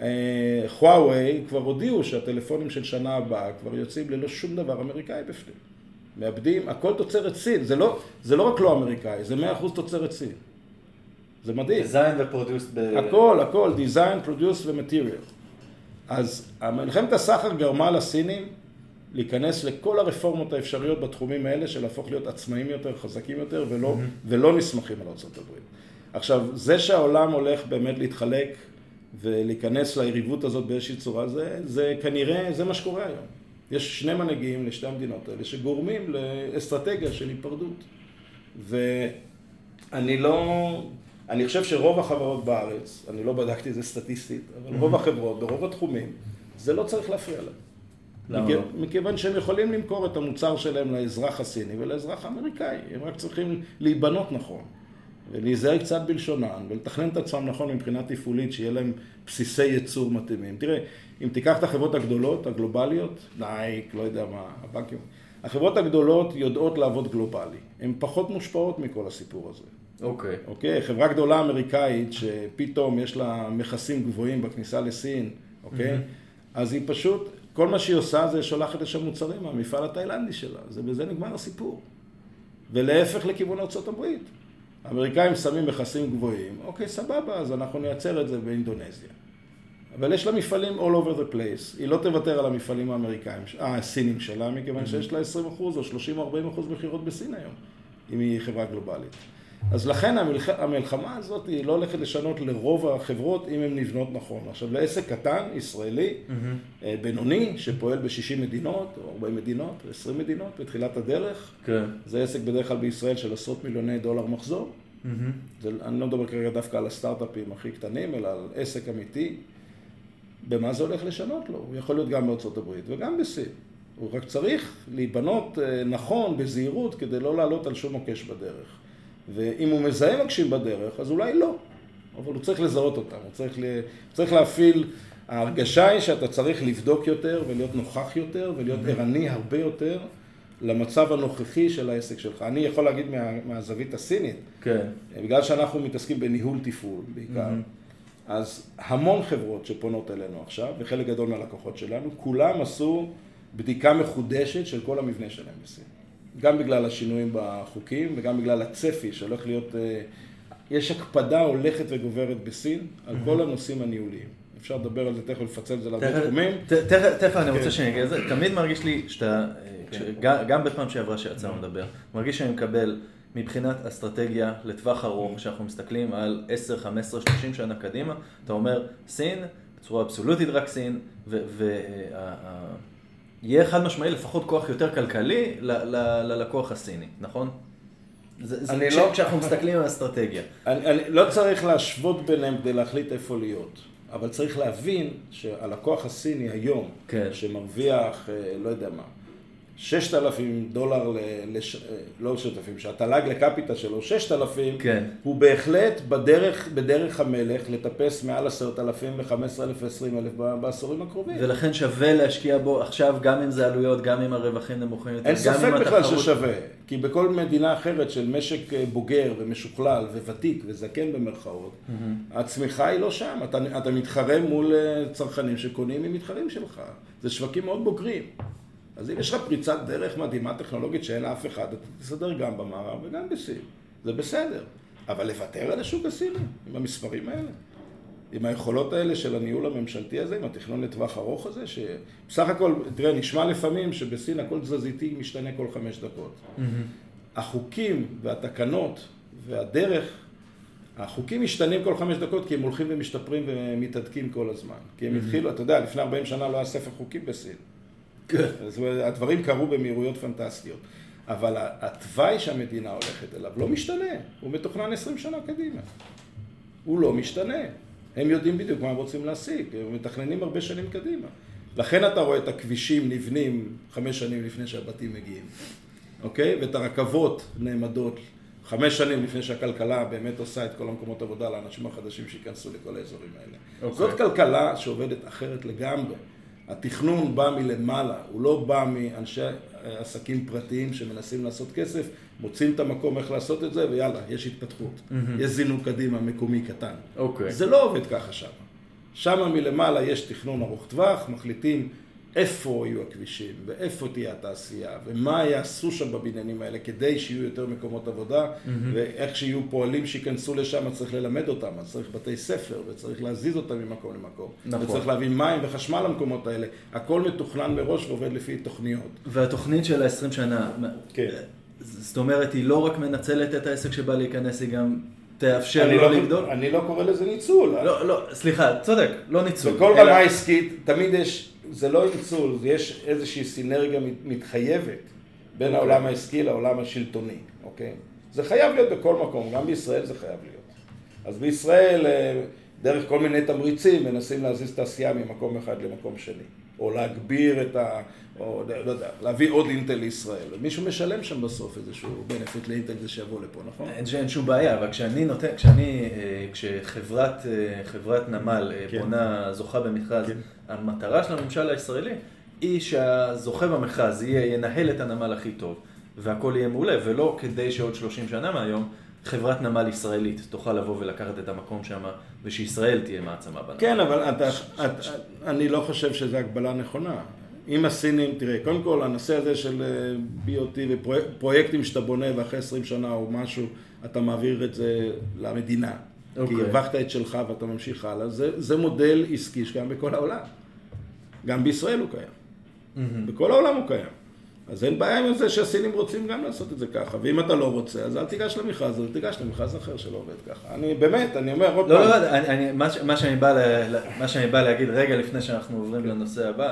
חוואווי כבר הודיעו שהטלפונים של שנה הבאה כבר יוצאים ללא שום דבר אמריקאי בפנים. מאבדים, הכל תוצרת סין. זה לא, זה לא רק לא אמריקאי, זה מאה אחוז תוצרת סין. זה מדהים. דיזיין ופרודוס ב... הכל, הכל, דיזיין, פרודוס ומטריאל. אז מלחמת הסחר גרמה לסינים להיכנס לכל הרפורמות האפשריות בתחומים האלה של להפוך להיות עצמאים יותר, חזקים יותר, ולא, mm-hmm. ולא נסמכים על ארצות הברית. עכשיו, זה שהעולם הולך באמת להתחלק ולהיכנס ליריבות הזאת באיזושהי צורה, זה, זה כנראה, זה מה שקורה היום. יש שני מנהיגים לשתי המדינות האלה שגורמים לאסטרטגיה של היפרדות. ואני לא, אני חושב שרוב החברות בארץ, אני לא בדקתי את זה סטטיסטית, אבל mm-hmm. רוב החברות, ברוב התחומים, זה לא צריך להפריע להם. מכיו, לא? מכיוון שהם יכולים למכור את המוצר שלהם לאזרח הסיני ולאזרח האמריקאי. הם רק צריכים להיבנות נכון, ולהיזהר קצת בלשונן, ולתכנן את עצמם נכון מבחינה תפעולית, שיהיה להם בסיסי ייצור מתאימים. תראה, אם תיקח את החברות הגדולות, הגלובליות, נייק, לא יודע מה, הבנקים, החברות הגדולות יודעות לעבוד גלובלי. הן פחות מושפעות מכל הסיפור הזה. אוקיי. אוקיי, חברה גדולה אמריקאית, שפתאום יש לה מכסים גבוהים בכניסה לסין, אוקיי? Mm-hmm. אז היא פשוט... כל מה שהיא עושה זה שולחת לשם מוצרים מהמפעל התאילנדי שלה. זה בזה נגמר הסיפור. ולהפך לכיוון ארצות הברית. האמריקאים שמים מכסים גבוהים, אוקיי, סבבה, אז אנחנו נייצר את זה באינדונזיה. אבל יש לה מפעלים all over the place. היא לא תוותר על המפעלים האמריקאים, אה, הסינים שלה, מכיוון שיש לה עשרים אחוז או שלושים או ארבעים אחוז מחירות בסין היום, אם היא חברה גלובלית. אז לכן המלח... המלחמה הזאת היא לא הולכת לשנות לרוב החברות אם הן נבנות נכון. עכשיו, לעסק קטן, ישראלי, mm-hmm. בינוני, שפועל ב-שישים מדינות, או ארבעים מדינות, עשרים מדינות, בתחילת הדרך, כן. זה עסק בדרך כלל בישראל של עשרות מיליוני דולר מחזור. Mm-hmm. זה, אני לא מדבר כרגע דווקא על הסטארט-אפים הכי קטנים, אלא על עסק אמיתי. במה זה הולך לשנות לו? הוא יכול להיות גם בארצות הברית וגם בסין. הוא רק צריך להיבנות נכון, בזהירות, כדי לא לעלות על שום מוקש בדרך. ואם הוא מזהה מקשים בדרך, אז אולי לא. אבל הוא צריך לזהות אותם, הוא צריך, ל... צריך להפעיל, ההרגשה היא שאתה צריך לבדוק יותר ולהיות נוכח יותר ולהיות ערני הרבה יותר למצב הנוכחי של העסק שלך. אני יכול להגיד מה... מהזווית הסינית, כן. בגלל שאנחנו מתעסקים בניהול תפעול בעיקר, mm-hmm. אז המון חברות שפונות אלינו עכשיו, וחלק גדול מהלקוחות שלנו, כולם עשו בדיקה מחודשת של כל המבנה שלהם בסין. גם בגלל השינויים בחוקים וגם בגלל הצפי שהולך להיות, יש הקפדה הולכת וגוברת בסין על כל הנושאים הניהוליים. אפשר לדבר על זה, תכף לפצל את זה להרבה תחומים. תכף אני רוצה שנגיע לזה. תמיד מרגיש לי שאתה, גם בפעם שעברה שיצאנו לדבר, מרגיש שאני מקבל מבחינת אסטרטגיה לטווח ארוך, שאנחנו מסתכלים על עשר, חמש עשרה, שלושים שנה קדימה, אתה אומר סין, בצורה אבסולוטית רק סין, וה... יהיה חד משמעי לפחות כוח יותר כלכלי ללקוח הסיני, נכון? זה לא כשאנחנו מסתכלים על האסטרטגיה. אני לא צריך להשוות ביניהם כדי להחליט איפה להיות, אבל צריך להבין שהלקוח הסיני היום, שמרוויח, לא יודע מה, ששת אלפים דולר, לא ששת אלפים, שהתל"ג לקפיטה שלו ששת אלפים, הוא בהחלט בדרך המלך לטפס מעל עשרת אלפים ו-חמישה עשר אלף ו-עשרים אלף בעשורים הקרובים. ולכן שווה להשקיע בו עכשיו, גם אם זה עלויות, גם אם הרווחים נמוכים יותר, אין ספק בכלל ששווה, כי בכל מדינה אחרת של משק בוגר ומשוכלל וותיק וזקן במרכאות, הצמיחה היא לא שם, אתה מתחרה מול צרכנים שקונים עם מתחרים שלך, זה שווקים מאוד בוגרים. אז אם יש לך פריצת דרך מדהימה טכנולוגית שאין אף אחד, אתה תסדר גם במערב וגם בסין. זה בסדר. אבל לוותר על השוק הסיני, עם המספרים האלה. עם היכולות האלה של הניהול הממשלתי הזה, עם התכנון לטווח ארוך הזה, שבסך הכל, תראה, נשמע לפעמים שבסין הכל תזזיתי משתנה כל חמש דקות. Mm-hmm. החוקים והתקנות והדרך, החוקים משתנים כל חמש דקות כי הם הולכים ומשתפרים ומתעדקים כל הזמן. כי הם mm-hmm. התחילו, אתה יודע, לפני ארבעים שנה לא היה ספר חוקים בסין. זאת אומרת, הדברים קרו במהירויות פנטסטיות. אבל התוואי שהמדינה הולכת אליו לא משתנה. הוא מתוכנן עשרים שנה קדימה. הוא לא משתנה. הם יודעים בדיוק מה הם רוצים להשיג. הם מתכננים הרבה שנים קדימה. לכן אתה רואה את הכבישים נבנים חמש שנים לפני שהבתים מגיעים. אוקיי? ואת הרכבות נעמדות חמש שנים לפני שהכלכלה באמת עושה את כל המקומות עבודה לאנשים החדשים שיכנסו לכל האזורים האלה. אוקיי. זאת כלכלה שעובדת אחרת לגמרי. התכנון בא מלמעלה, הוא לא בא מאנשי עסקים פרטיים שמנסים לעשות כסף, מוצאים את המקום איך לעשות את זה, ויאללה, יש התפתחות. Mm-hmm. יש זינוק קדימה מקומי קטן. Okay. זה לא עובד ככה שם. שם מלמעלה יש תכנון ארוך טווח, מחליטים איפה יהיו הכבישים, ואיפה תהיה התעשייה, ומה יעשו שם בבניינים האלה כדי שיהיו יותר מקומות עבודה, mm-hmm. ואיך שיהיו פועלים שיכנסו לשם, אז צריך ללמד אותם, אז צריך בתי ספר, וצריך להזיז אותם ממקום למקום. נכון. וצריך להביא מים וחשמל למקומות האלה. הכל מתוכנן מראש ועובד לפי תוכניות. והתוכנית של ה-עשרים שנה, כן. זאת אומרת, היא לא רק מנצלת את העסק שבא להיכנס, היא גם תאפשר לו לא לגדול? אני לא קורא לזה ניצול. לא, לא, סליחה, צודק, לא ניצול. בכל אלא... רמה עסקית, תמיד יש, זה לא ניצול, יש איזושהי סינרגיה מתחייבת בין okay. העולם העסקי לעולם השלטוני, אוקיי? זה חייב להיות בכל מקום, גם בישראל זה חייב להיות. אז בישראל, דרך כל מיני תמריצים, מנסים להזיז תעשייה ממקום אחד למקום שני. או להגביר את ה... או לא יודע, להביא עוד אינטל לישראל. מישהו משלם שם בסוף איזשהו בנפיט לאינטל זה שיבוא לפה, נכון? אין, אין שום בעיה, אבל כשאני נותן, כשאני, כשחברת, חברת נמל כן. בונה, זוכה במכרז, כן. המטרה של הממשל הישראלי היא שהזוכה במכרז יהיה, ינהל את הנמל הכי טוב, והכל יהיה מעולה, ולא כדי שעוד שלושים שנה מהיום, חברת נמל ישראלית תוכל לבוא ולקחת את המקום שם, ושישראל תהיה מעצמה בנמל. כן, אבל אתה, את, אני לא חושב שזו הגבלה נכונה. אם הסינים, תראה, קודם כל, הנושא הזה של בי או טי ופרויקטים שאתה בונה ואחרי עשרים שנה או משהו, אתה מעביר את זה למדינה. Okay. כי הרווחת את שלך ואתה ממשיך הלאה. זה, זה מודל עסקי שגם בכל העולם. גם בישראל הוא קיים. Mm-hmm. בכל העולם הוא קיים. אז אין בעיה עם זה שהסינים רוצים גם לעשות את זה ככה. ואם אתה לא רוצה, אז אל תיגש למכרז, אל תיגש למכרז אחר שלא עובד ככה. אני באמת, אני אומר עוד לא, פעם. לא, לא, אני, אני, מה, מה, שאני בא לה, מה שאני בא להגיד רגע לפני שאנחנו עוברים לנושא הבא,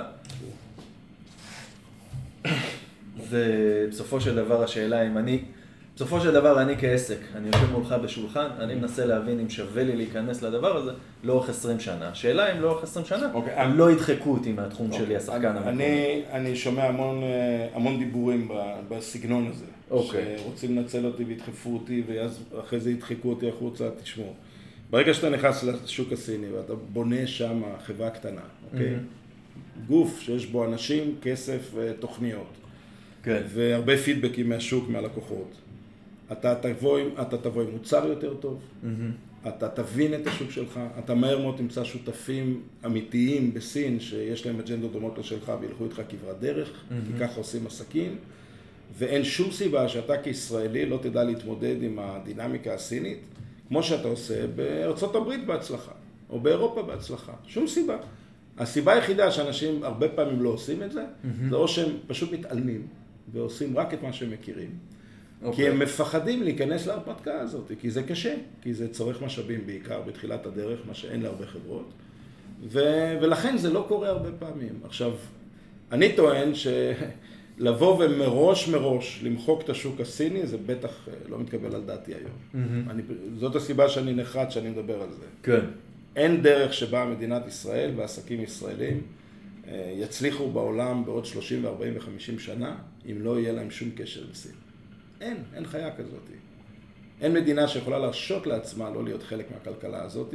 זה בסופו של דבר השאלה אם אני, בסופו של דבר אני כעסק, אני יושב מולך בשולחן, אני מנסה להבין אם שווה לי להיכנס לדבר הזה לאורך עשרים שנה. השאלה אם לאורך עשרים שנה, okay, הם אני... לא ידחקו אותי מהתחום okay. שלי, השחקן המקומי. אני, אני שומע המון, המון דיבורים בסגנון הזה, okay. שרוצים לנצל אותי וידחפו אותי, ואחרי זה ידחקו אותי החוצה, תשמעו. ברגע שאתה נכנס לשוק הסיני ואתה בונה שם חברה קטנה, אוקיי? Mm-hmm. גוף שיש בו אנשים, כסף ותוכניות. כן. והרבה פידבקים מהשוק, מהלקוחות. אתה תבוא עם, אתה תבוא עם מוצר יותר טוב, mm-hmm. אתה תבין את השוק שלך, אתה מהר מאוד תמצא שותפים אמיתיים בסין שיש להם אג'נדות דומות לשלך וילכו איתך כברת דרך, mm-hmm. כי ככה עושים עסקים, ואין שום סיבה שאתה כישראלי לא תדע להתמודד עם הדינמיקה הסינית, כמו שאתה עושה בארצות הברית בהצלחה, או באירופה בהצלחה, שום סיבה. הסיבה היחידה שאנשים הרבה פעמים לא עושים את זה, mm-hmm. זה או שהם פשוט מתעלמים, ועושים רק את מה שהם מכירים, okay. כי הם מפחדים להיכנס להרפתקה הזאת, כי זה קשה, כי זה צורך משאבים בעיקר בתחילת הדרך, מה שאין להרבה חברות, ו- ולכן זה לא קורה הרבה פעמים. עכשיו, אני טוען שלבוא ומראש מראש למחוק את השוק הסיני, זה בטח לא מתקבל על דעתי היום. Mm-hmm. אני, זאת הסיבה שאני נחרד שאני מדבר על זה. כן. אין דרך שבה מדינת ישראל ועסקים ישראלים יצליחו בעולם בעוד שלושים ו-ארבעים ו-חמישים שנה, אם לא יהיה להם שום קשר עם סין. אין, אין חיה כזאת. אין מדינה שיכולה להרשות לעצמה לא להיות חלק מהכלכלה הזאת,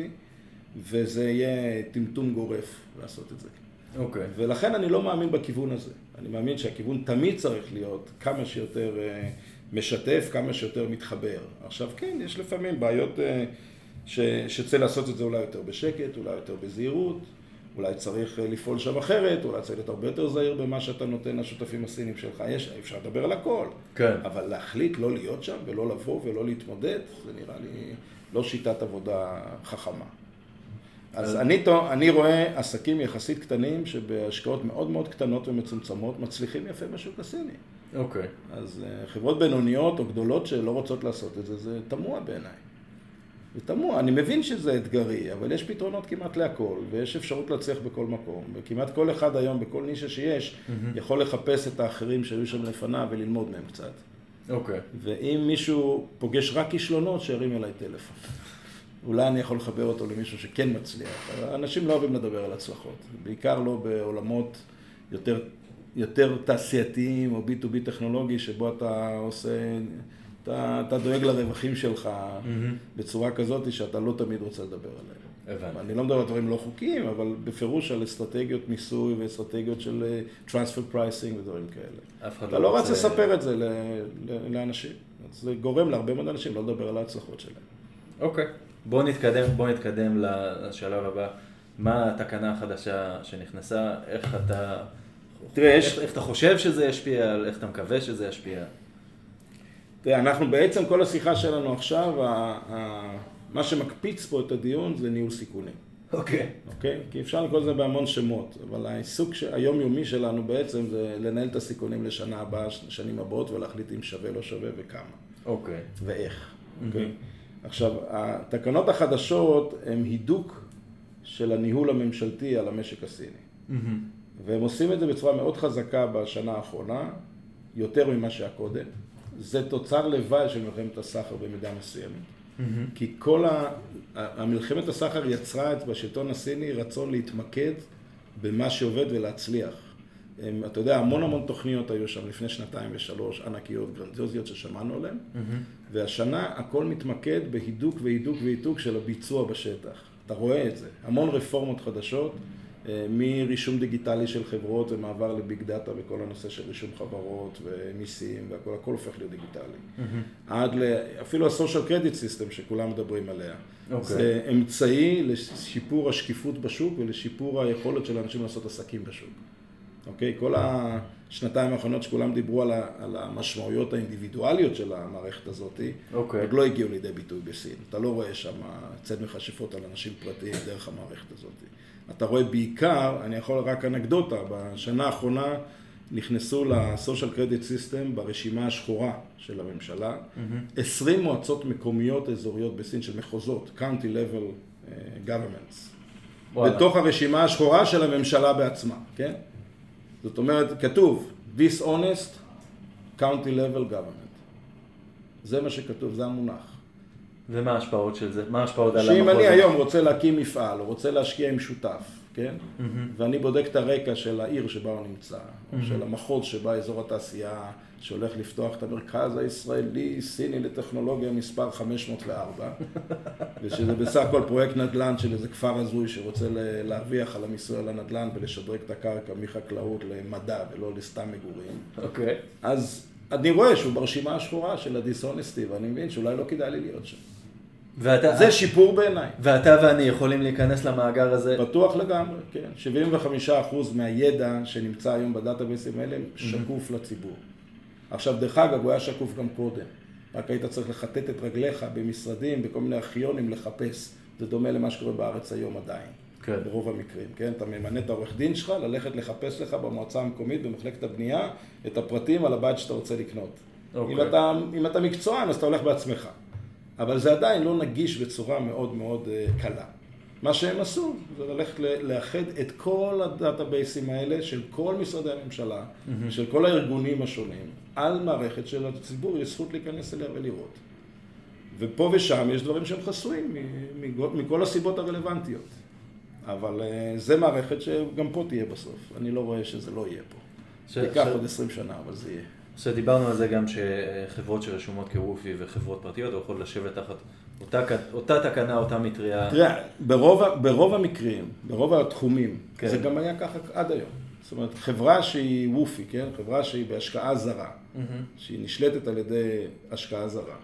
וזה יהיה טמטום גורף לעשות את זה. אוקיי. ולכן אני לא מאמין בכיוון הזה. אני מאמין שהכיוון תמיד צריך להיות כמה שיותר משתף, כמה שיותר מתחבר. עכשיו כן, יש לפעמים בעיות ש... שצריך לעשות את זה אולי יותר בשקט, אולי יותר בזהירות, אולי צריך לפעול שם אחרת, אולי צריך להיות הרבה יותר זהיר במה שאתה נותן לשותפים הסינים שלך. יש, אפשר לדבר על הכל. כן. אבל להחליט לא להיות שם ולא לבוא ולא להתמודד, זה נראה לי לא שיטת עבודה חכמה. אז אני, אני רואה עסקים יחסית קטנים שבהשקעות מאוד מאוד קטנות ומצומצמות מצליחים יפה בשוק הסיני. אוקיי. אז חברות בינוניות או גדולות שלא רוצות לעשות את זה, זה תמוה בעיניי. זה תמוה, אני מבין שזה אתגרי, אבל יש פתרונות כמעט להכל, ויש אפשרות להצליח בכל מקום, וכמעט כל אחד היום, בכל נישה שיש, mm-hmm. יכול לחפש את האחרים שהיו שם לפניו וללמוד מהם קצת. אוקיי. ואם מישהו פוגש רק כישלונות, שירים אליי טלפון. אולי אני יכול לחבר אותו למישהו שכן מצליח. אנשים לא אוהבים לדבר על הצלחות, בעיקר לא בעולמות יותר, יותר תעשייתיים או בי טו בי טכנולוגי, שבו אתה עושה... אתה, אתה דואג לרווחים שלך mm-hmm. בצורה כזאת שאתה לא תמיד רוצה לדבר עליהם. הבנתי. אני לא מדבר על דברים לא חוקיים, אבל בפירוש על אסטרטגיות מיסוי ואסטרטגיות של transfer pricing ודברים כאלה. אתה לא רוצה לספר את זה לאנשים. זה גורם להרבה מאוד אנשים לא לדבר על ההצלחות שלהם. אוקיי. בואו נתקדם, בואו נתקדם לשלב הבא. מה התקנה החדשה שנכנסה? איך אתה תראה, יש... איך, איך אתה חושב שזה ישפיע, איך אתה מקווה שזה ישפיע? תראה, אנחנו בעצם, כל השיחה שלנו עכשיו, ה, ה, מה שמקפיץ פה את הדיון זה ניהול סיכונים. אוקיי. אוקיי? כי אפשר לקרוא לזה בהמון שמות, אבל העיסוק היומיומי שלנו בעצם זה לנהל את הסיכונים לשנה הבאה, שנים הבאות, ולהחליט אם שווה, לא שווה וכמה. אוקיי. ואיך. אוקיי? עכשיו, התקנות החדשות הן הידוק של הניהול הממשלתי על המשק הסיני. והם עושים את זה בצורה מאוד חזקה בשנה האחרונה, יותר ממה שהיה קודם. זה תוצר לוואי של מלחמת הסחר במידה מסוימת. Mm-hmm. כי כל ה... המלחמת הסחר יצרה את בשלטון הסיני רצון להתמקד במה שעובד ולהצליח. הם, אתה יודע, המון המון תוכניות היו שם לפני שנתיים ושלוש, ענקיות, גרנדיוזיות ששמענו עליהן, mm-hmm. והשנה הכל מתמקד בהידוק והידוק והידוק של הביצוע בשטח. אתה רואה את זה. המון רפורמות חדשות, מרישום דיגיטלי של חברות ומעבר לביג דאטה וכל הנושא של רישום חברות ומיסים והכל, הכל הופך להיות דיגיטלי. Mm-hmm. עד ל... אפילו ה-social credit system שכולם מדברים עליה. Okay. זה אמצעי לשיפור השקיפות בשוק ולשיפור היכולת של האנשים לעשות עסקים בשוק. אוקיי? כל השנתיים האחרונות שכולם דיברו על, ה... על המשמעויות האינדיבידואליות של המערכת הזאת, okay. עוד לא הגיעו לידי ביטוי בסין. אתה לא רואה שם צד מכשפות על אנשים פרטיים דרך המערכת הזאת. אתה רואה בעיקר, אני יכול רק אנקדוטה, בשנה האחרונה נכנסו ל-Social Credit System ברשימה השחורה של הממשלה, mm-hmm. עשרים מועצות מקומיות אזוריות בסין של מחוזות, County Level uh, Governments, וואלה. בתוך הרשימה השחורה של הממשלה בעצמה, כן? זאת אומרת, כתוב, Dishonest County Level Government. זה מה שכתוב, זה המונח. ומה ההשפעות של זה? מה ההשפעות על המחוז? שאם אני היום רוצה להקים מפעל, או רוצה להשקיע עם שותף, כן? Mm-hmm. ואני בודק את הרקע של העיר שבה הוא נמצא, mm-hmm. או של המחוז שבה אזור התעשייה, שהולך לפתוח את המרכז הישראלי, סיני לטכנולוגיה מספר חמש מאות וארבע, ושזה בסך הכל פרויקט נדל"ן של איזה כפר הזוי שרוצה להרוויח על המיסוי על הנדל"ן ולשדרג את הקרקע מחקלאות למדע ולא לסתם מגורים. אוקיי. Okay. אז אני רואה שהוא ברשימה השחורה של הדיסונסטי, ואני מבין שאולי לא כדאי לי להיות שם. ואתה, זה שיפור בעיניי. ואתה ואני יכולים להיכנס למאגר הזה? בטוח לגמרי, כן. שבעים וחמישה אחוז מהידע שנמצא היום בדאטאבייסים האלה שקוף mm-hmm. לציבור. עכשיו, דרך אגב, הוא היה שקוף גם קודם. רק היית צריך לחטט את רגליך במשרדים, בכל מיני ארכיונים לחפש. זה דומה למה שקורה בארץ היום עדיין. כן. ברוב המקרים, כן? אתה ממנה את העורך דין שלך, ללכת לחפש לך במועצה המקומית, במחלקת הבנייה, את הפרטים על הבית שאתה רוצה לקנות. אוקיי. אם אתה, אם אתה מקצוען, אז אתה הולך בעצמך. אבל זה עדיין לא נגיש בצורה מאוד מאוד uh, קלה. מה שהם עשו, זה ללכת לאחד את כל הדאטאבייסים האלה של כל משרדי הממשלה, mm-hmm. של כל הארגונים השונים, על מערכת של הציבור, יש זכות להיכנס אליה ולראות. ופה ושם יש דברים שהם חסויים מכל הסיבות הרלוונטיות. אבל uh, זה מערכת שגם פה תהיה בסוף. אני לא רואה שזה לא יהיה פה. ש... תיקח ש... עוד עשרים שנה, אבל זה יהיה. שדיברנו על זה גם שחברות שרשומות כרופי וחברות פרטיות יכולות לשבת תחת אותה, אותה תקנה, אותה מטריה. תראה, ברוב, ברוב המקרים, ברוב התחומים, כן. זה גם היה ככה עד היום. זאת אומרת, חברה שהיא וופי, כן? חברה שהיא בהשקעה זרה, mm-hmm. שהיא נשלטת על ידי השקעה זרה,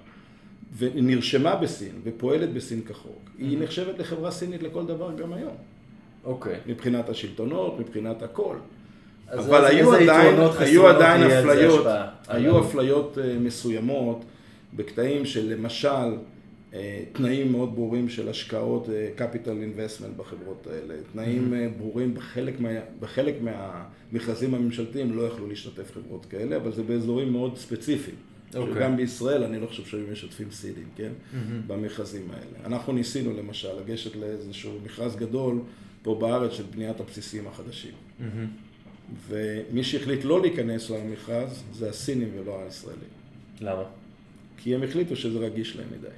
ונרשמה בסין ופועלת בסין כחוק, mm-hmm. היא נחשבת לחברה סינית לכל דבר גם היום. אוקיי. Okay. מבחינת השלטונות, מבחינת הכל. אבל היו עדיין, היו עדיין אפליות, היו אפליות מסוימות בקטעים של למשל תנאים מאוד ברורים של השקעות capital investment בחברות האלה, תנאים ברורים בחלק, מה, בחלק מהמכרזים הממשלתיים לא יכלו להשתתף חברות כאלה, אבל זה באזורים מאוד ספציפיים. Okay. שגם בישראל אני לא חושב שהיו משתפים סידים, כן? Mm-hmm. במכרזים האלה. אנחנו ניסינו למשל לגשת לאיזשהו מכרז גדול פה בארץ של בניית הבסיסים החדשים. Mm-hmm. ומי שהחליט לא להיכנס למכרז זה הסינים ולא הישראלים. למה? כי הם החליטו שזה רגיש להם מדי.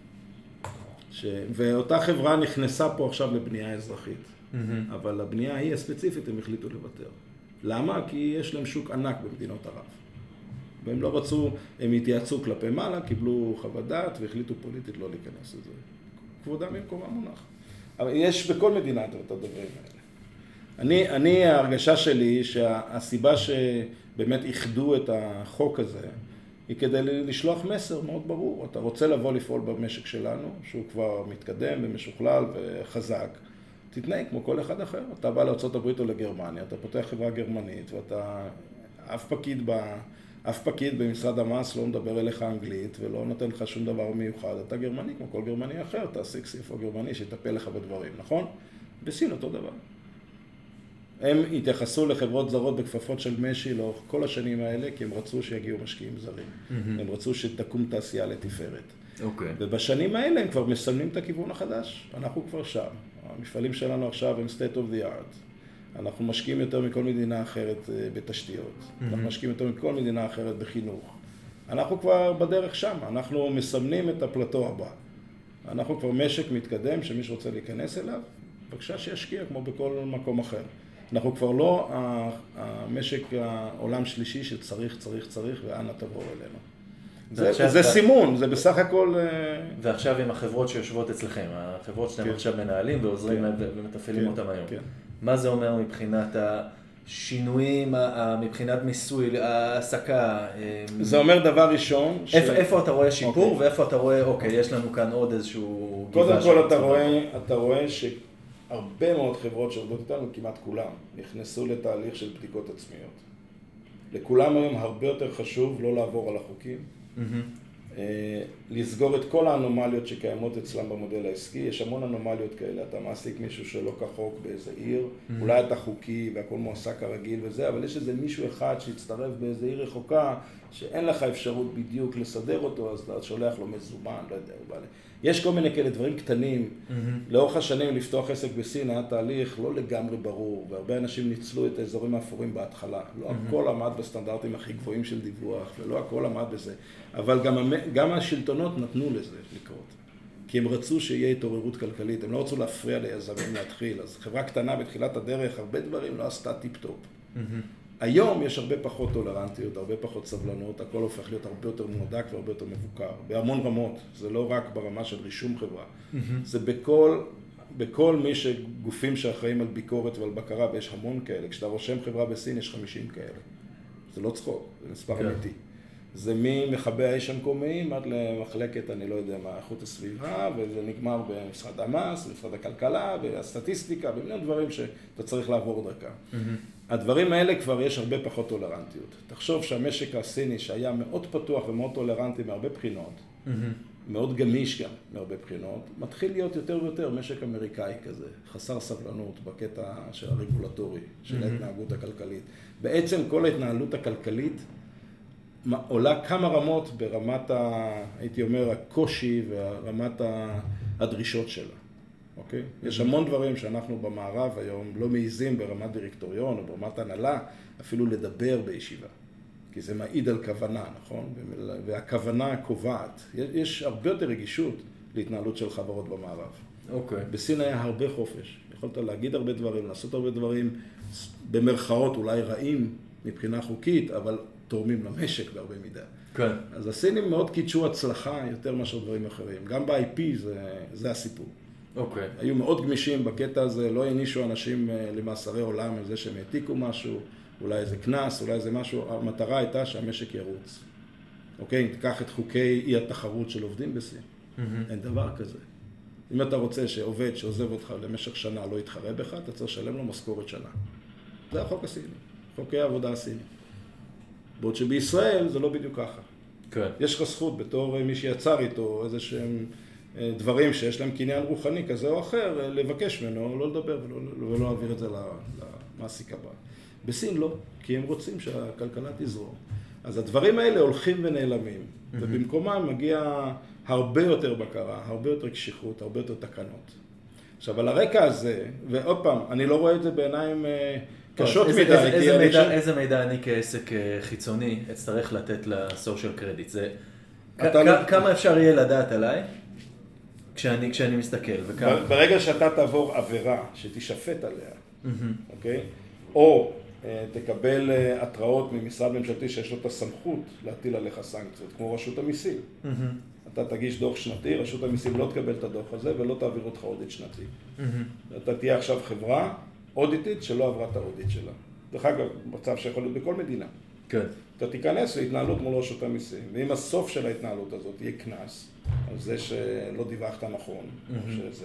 ש... ואותה חברה נכנסה פה עכשיו לבנייה אזרחית, mm-hmm. אבל הבנייה היא הספציפית הם החליטו לוותר. למה? כי יש להם שוק ענק במדינות ערב. והם לא רצו, הם התייעצו כלפי מעלה, קיבלו חוות דעת והחליטו פוליטית לא להיכנס לזה. כבודם במקומה מונח. אבל יש בכל מדינה את הדברים האלה. אני, אני, ההרגשה שלי שהסיבה שבאמת איחדו את החוק הזה, היא כדי לשלוח מסר מאוד ברור. אתה רוצה לבוא לפעול במשק שלנו, שהוא כבר מתקדם ומשוכלל וחזק, תתנהג כמו כל אחד אחר. אתה בא לארצות הברית או לגרמניה, אתה פותח חברה גרמנית, ואתה, אף פקיד, ב, אף פקיד במשרד המס לא מדבר אליך אנגלית, ולא נותן לך שום דבר מיוחד. אתה גרמני כמו כל גרמני אחר, אתה סי אף או גרמני שיטפל לך בדברים, נכון? בסין אותו דבר. הם התייחסו לחברות זרות בכפפות של משי לאורך כל השנים האלה, כי הם רצו שיגיעו משקיעים זרים. Mm-hmm. הם רצו שתקום תעשייה לתפארת. Okay. ובשנים האלה הם כבר מסמנים את הכיוון החדש. אנחנו כבר שם. המפעלים שלנו עכשיו הם state of the art. אנחנו משקיעים יותר מכל מדינה אחרת בתשתיות. Mm-hmm. אנחנו משקיעים יותר מכל מדינה אחרת בחינוך. אנחנו כבר בדרך שם. אנחנו מסמנים את הפלטו הבא. אנחנו כבר משק מתקדם שמי שרוצה להיכנס אליו, בבקשה שישקיע כמו בכל מקום אחר. אנחנו כבר לא המשק העולם שלישי שצריך, צריך, צריך, ואנה תבוא אלינו. זה, זה סימון, זה בסך הכל... ועכשיו עם החברות שיושבות אצלכם, החברות שאתם כן. עכשיו מנהלים ועוזרים כן. ומתפעלים כן. אותם היום. כן. מה זה אומר מבחינת השינויים, מבחינת מיסוי, העסקה? זה אומר דבר ראשון... ש... איפה, איפה אתה רואה שיפור אוקיי. ואיפה אתה רואה, אוקיי, אוקיי. יש לנו כאן עוד איזשהו... קודם כל אתה רואה, אתה רואה שהרבה מאוד חברות שעובדות איתנו, כמעט כולם, נכנסו לתהליך של בדיקות עצמיות. לכולם היום הרבה יותר חשוב לא לעבור על החוקים, mm-hmm. לסגור את כל האנומליות שקיימות אצלם במודל העסקי. יש המון אנומליות כאלה, אתה מעסיק מישהו שלא כחוק באיזה עיר, mm-hmm. אולי אתה חוקי והכל מועסק כרגיל וזה, אבל יש איזה מישהו אחד שהצטרף באיזה עיר רחוקה, שאין לך אפשרות בדיוק לסדר אותו, אז אתה שולח לו מזומן, לא יודע, אבל... יש כל מיני כאלה דברים קטנים. Mm-hmm. לאורך השנים לפתוח עסק בסין היה תהליך לא לגמרי ברור, והרבה אנשים ניצלו את האזורים האפורים בהתחלה. לא mm-hmm. הכל עמד בסטנדרטים הכי גבוהים של דיווח, ולא הכל עמד בזה. אבל גם, גם השלטונות נתנו לזה לקרות. כי הם רצו שיהיה התעוררות כלכלית, הם לא רצו להפריע ליזמים להתחיל. אז חברה קטנה בתחילת הדרך, הרבה דברים לא עשתה טיפ-טופ. Mm-hmm. היום יש הרבה פחות טולרנטיות, הרבה פחות סבלנות, הכל הופך להיות הרבה יותר מודק והרבה יותר מבוקר, בהמון רמות, זה לא רק ברמה של רישום חברה, mm-hmm. זה בכל, בכל מי שגופים שאחראים על ביקורת ועל בקרה, ויש המון כאלה, כשאתה רושם חברה בסין יש חמישים כאלה, זה לא צחוק, זה מספר okay. אמיתי. זה ממכבי האש המקומיים עד למחלקת, אני לא יודע מה, איכות הסביבה, וזה נגמר במשרד המס, במשרד הכלכלה, והסטטיסטיקה, במיני דברים שאתה צריך לעבור דרכה. Mm-hmm. הדברים האלה כבר יש הרבה פחות טולרנטיות. תחשוב שהמשק הסיני שהיה מאוד פתוח ומאוד טולרנטי מהרבה בחינות, mm-hmm. מאוד גמיש גם מהרבה בחינות, מתחיל להיות יותר ויותר משק אמריקאי כזה, חסר סבלנות בקטע של הרגולטורי, של mm-hmm. ההתנהגות הכלכלית. בעצם כל ההתנהלות הכלכלית עולה כמה רמות ברמת, ה, הייתי אומר, הקושי ורמת הדרישות שלה. אוקיי? Mm-hmm. יש המון דברים שאנחנו במערב היום לא מעיזים ברמת דירקטוריון או ברמת הנהלה, אפילו לדבר בישיבה. כי זה מעיד על כוונה, נכון? והכוונה קובעת. יש הרבה יותר רגישות להתנהלות של חברות במערב. אוקיי. בסין היה הרבה חופש. יכולת להגיד הרבה דברים, לעשות הרבה דברים במרכאות אולי רעים מבחינה חוקית, אבל תורמים למשק בהרבה מידה. כן. אז הסינים מאוד קידשו הצלחה יותר מאשר דברים אחרים. גם ב-איי פי זה, זה הסיפור. אוקיי. היו מאוד גמישים בקטע הזה, לא הענישו אנשים למאסרי עולם על זה שהם העתיקו משהו, אולי איזה כנס, אולי איזה משהו. המטרה הייתה שהמשק ירוץ. אוקיי? תיקח את חוקי אי התחרות של עובדים בסין. Mm-hmm. אין דבר כזה. אם אתה רוצה שעובד שעוזב אותך למשך שנה לא יתחרה בך, אתה צריך לשלם לו משכורת שנה. זה החוק הסיני, חוקי העבודה הסיני. בעוד שבישראל זה לא בדיוק ככה. כן. יש לך זכות בתור מי שיצר איתו איזה שהם דברים שיש להם קניין רוחני כזה או אחר, לבקש ממנו, לא לדבר ולא, ולא להעביר את זה למעסיק הבא. בסין לא, כי הם רוצים שהכלכלה תזרום. אז הדברים האלה הולכים ונעלמים, mm-hmm. ובמקומם מגיע הרבה יותר בקרה, הרבה יותר קשיחות, הרבה יותר תקנות. עכשיו, על הרקע הזה, ועוד פעם, אני לא רואה את זה בעיניים קשות איזה, מדי. איזה, איזה, מידע, ש... איזה מידע אני כעסק חיצוני אצטרך לתת לסושיאל קרדיט? זה... כ- לא... כמה אפשר יהיה לדעת עליי כשאני, כשאני מסתכל? וכמה... ברגע שאתה תעבור עבירה שתשפט עליה, mm-hmm. אוקיי? או תקבל התראות ממשרד ממשלתי שיש לו את הסמכות להטיל עליך סנקציות, כמו רשות המיסים. Mm-hmm. אתה תגיש דוח שנתי, רשות המיסים לא תקבל את הדוח הזה ולא תעביר אותך אודיט שנתי. Mm-hmm. אתה תהיה עכשיו חברה אודיטית שלא עברה את האודיט שלה. דרך אגב, מצב שיכול להיות בכל מדינה. כן. אתה תיכנס להתנהלות מול רשות המיסים, ואם הסוף של ההתנהלות הזאת יהיה כנס, על זה שלא דיווחת נכון, mm-hmm. או שזה,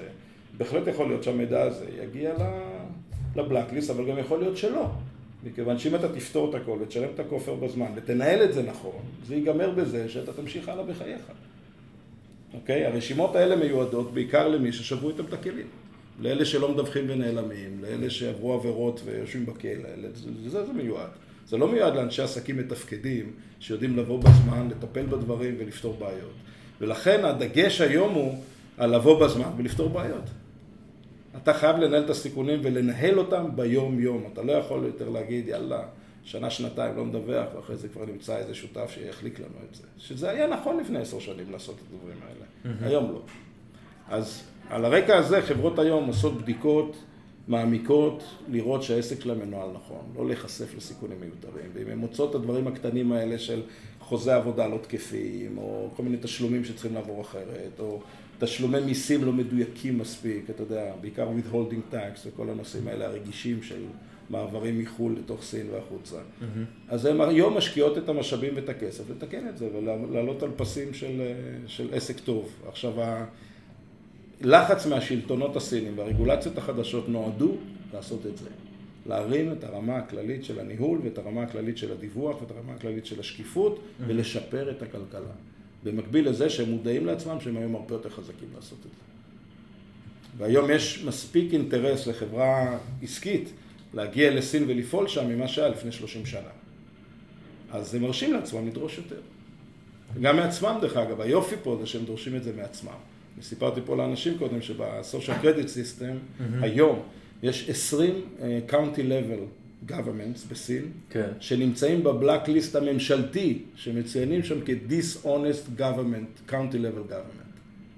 בהחלט יכול להיות שהמידע הזה יגיע לבלקליסט, אבל גם יכול להיות שלא. מכיוון שאם אתה תפתור את הכל ותשלם את הכופר בזמן ותנהל את זה נכון, זה ייגמר בזה שאתה תמשיך הלאה בחייך. אוקיי? הרשימות האלה מיועדות בעיקר למי ששברו איתם את הכלים. לאלה שלא מדווחים ונעלמים, לאלה שעברו עבירות ויושבים בכלא, זה זה מיועד. זה לא מיועד לאנשי עסקים מתפקדים שיודעים לבוא בזמן, לטפל בדברים ולפתור בעיות. ולכן הדגש היום הוא על לבוא בזמן ולפתור בעיות. אתה חייב לנהל את הסיכונים ולנהל אותם ביום-יום. אתה לא יכול יותר להגיד, יאללה, שנה, שנתיים לא מדווח, ואחרי זה כבר נמצא איזה שותף שיחליק לנו את זה. שזה היה נכון לפני עשר שנים לעשות את הדברים האלה. Mm-hmm. היום לא. אז על הרקע הזה חברות היום עושות בדיקות מעמיקות, לראות שהעסק שלהם מנוהל נכון, לא להיחשף לסיכונים מיותרים. ואם הם מוצאות את הדברים הקטנים האלה של חוזה עבודה לא תקפים, או כל מיני תשלומים שצריכים לעבור אחרת, או תשלומי מיסים לא מדויקים מספיק, אתה יודע, בעיקר withholding tax וכל הנושאים האלה הרגישים של מעברים מחול לתוך סין והחוצה. Mm-hmm. אז הם היום משקיעות את המשאבים ואת הכסף לתקן את זה ולעלות על פסים של, של עסק טוב. עכשיו, הלחץ מהשלטונות הסינים והרגולציות החדשות נועדו לעשות את זה. להרים את הרמה הכללית של הניהול ואת הרמה הכללית של הדיווח ואת הרמה הכללית של השקיפות mm-hmm. ולשפר את הכלכלה. במקביל לזה שהם מודעים לעצמם שהם היו הרבה יותר חזקים לעשות את זה. והיום יש מספיק אינטרס לחברה עסקית להגיע לסין ולפעול שם ממה שהיה לפני שלושים שנה. אז הם מרשים לעצמם לדרוש יותר. גם מעצמם דרך אגב, היופי פה זה שהם דורשים את זה מעצמם. אני סיפרתי פה לאנשים קודם שב-Social Credit System mm-hmm. היום יש עשרים uh, County Level Governments בסין, כן. שנמצאים בבלק-ליסט הממשלתי, שמציינים שם כ-Dishonest Government, County Level Government.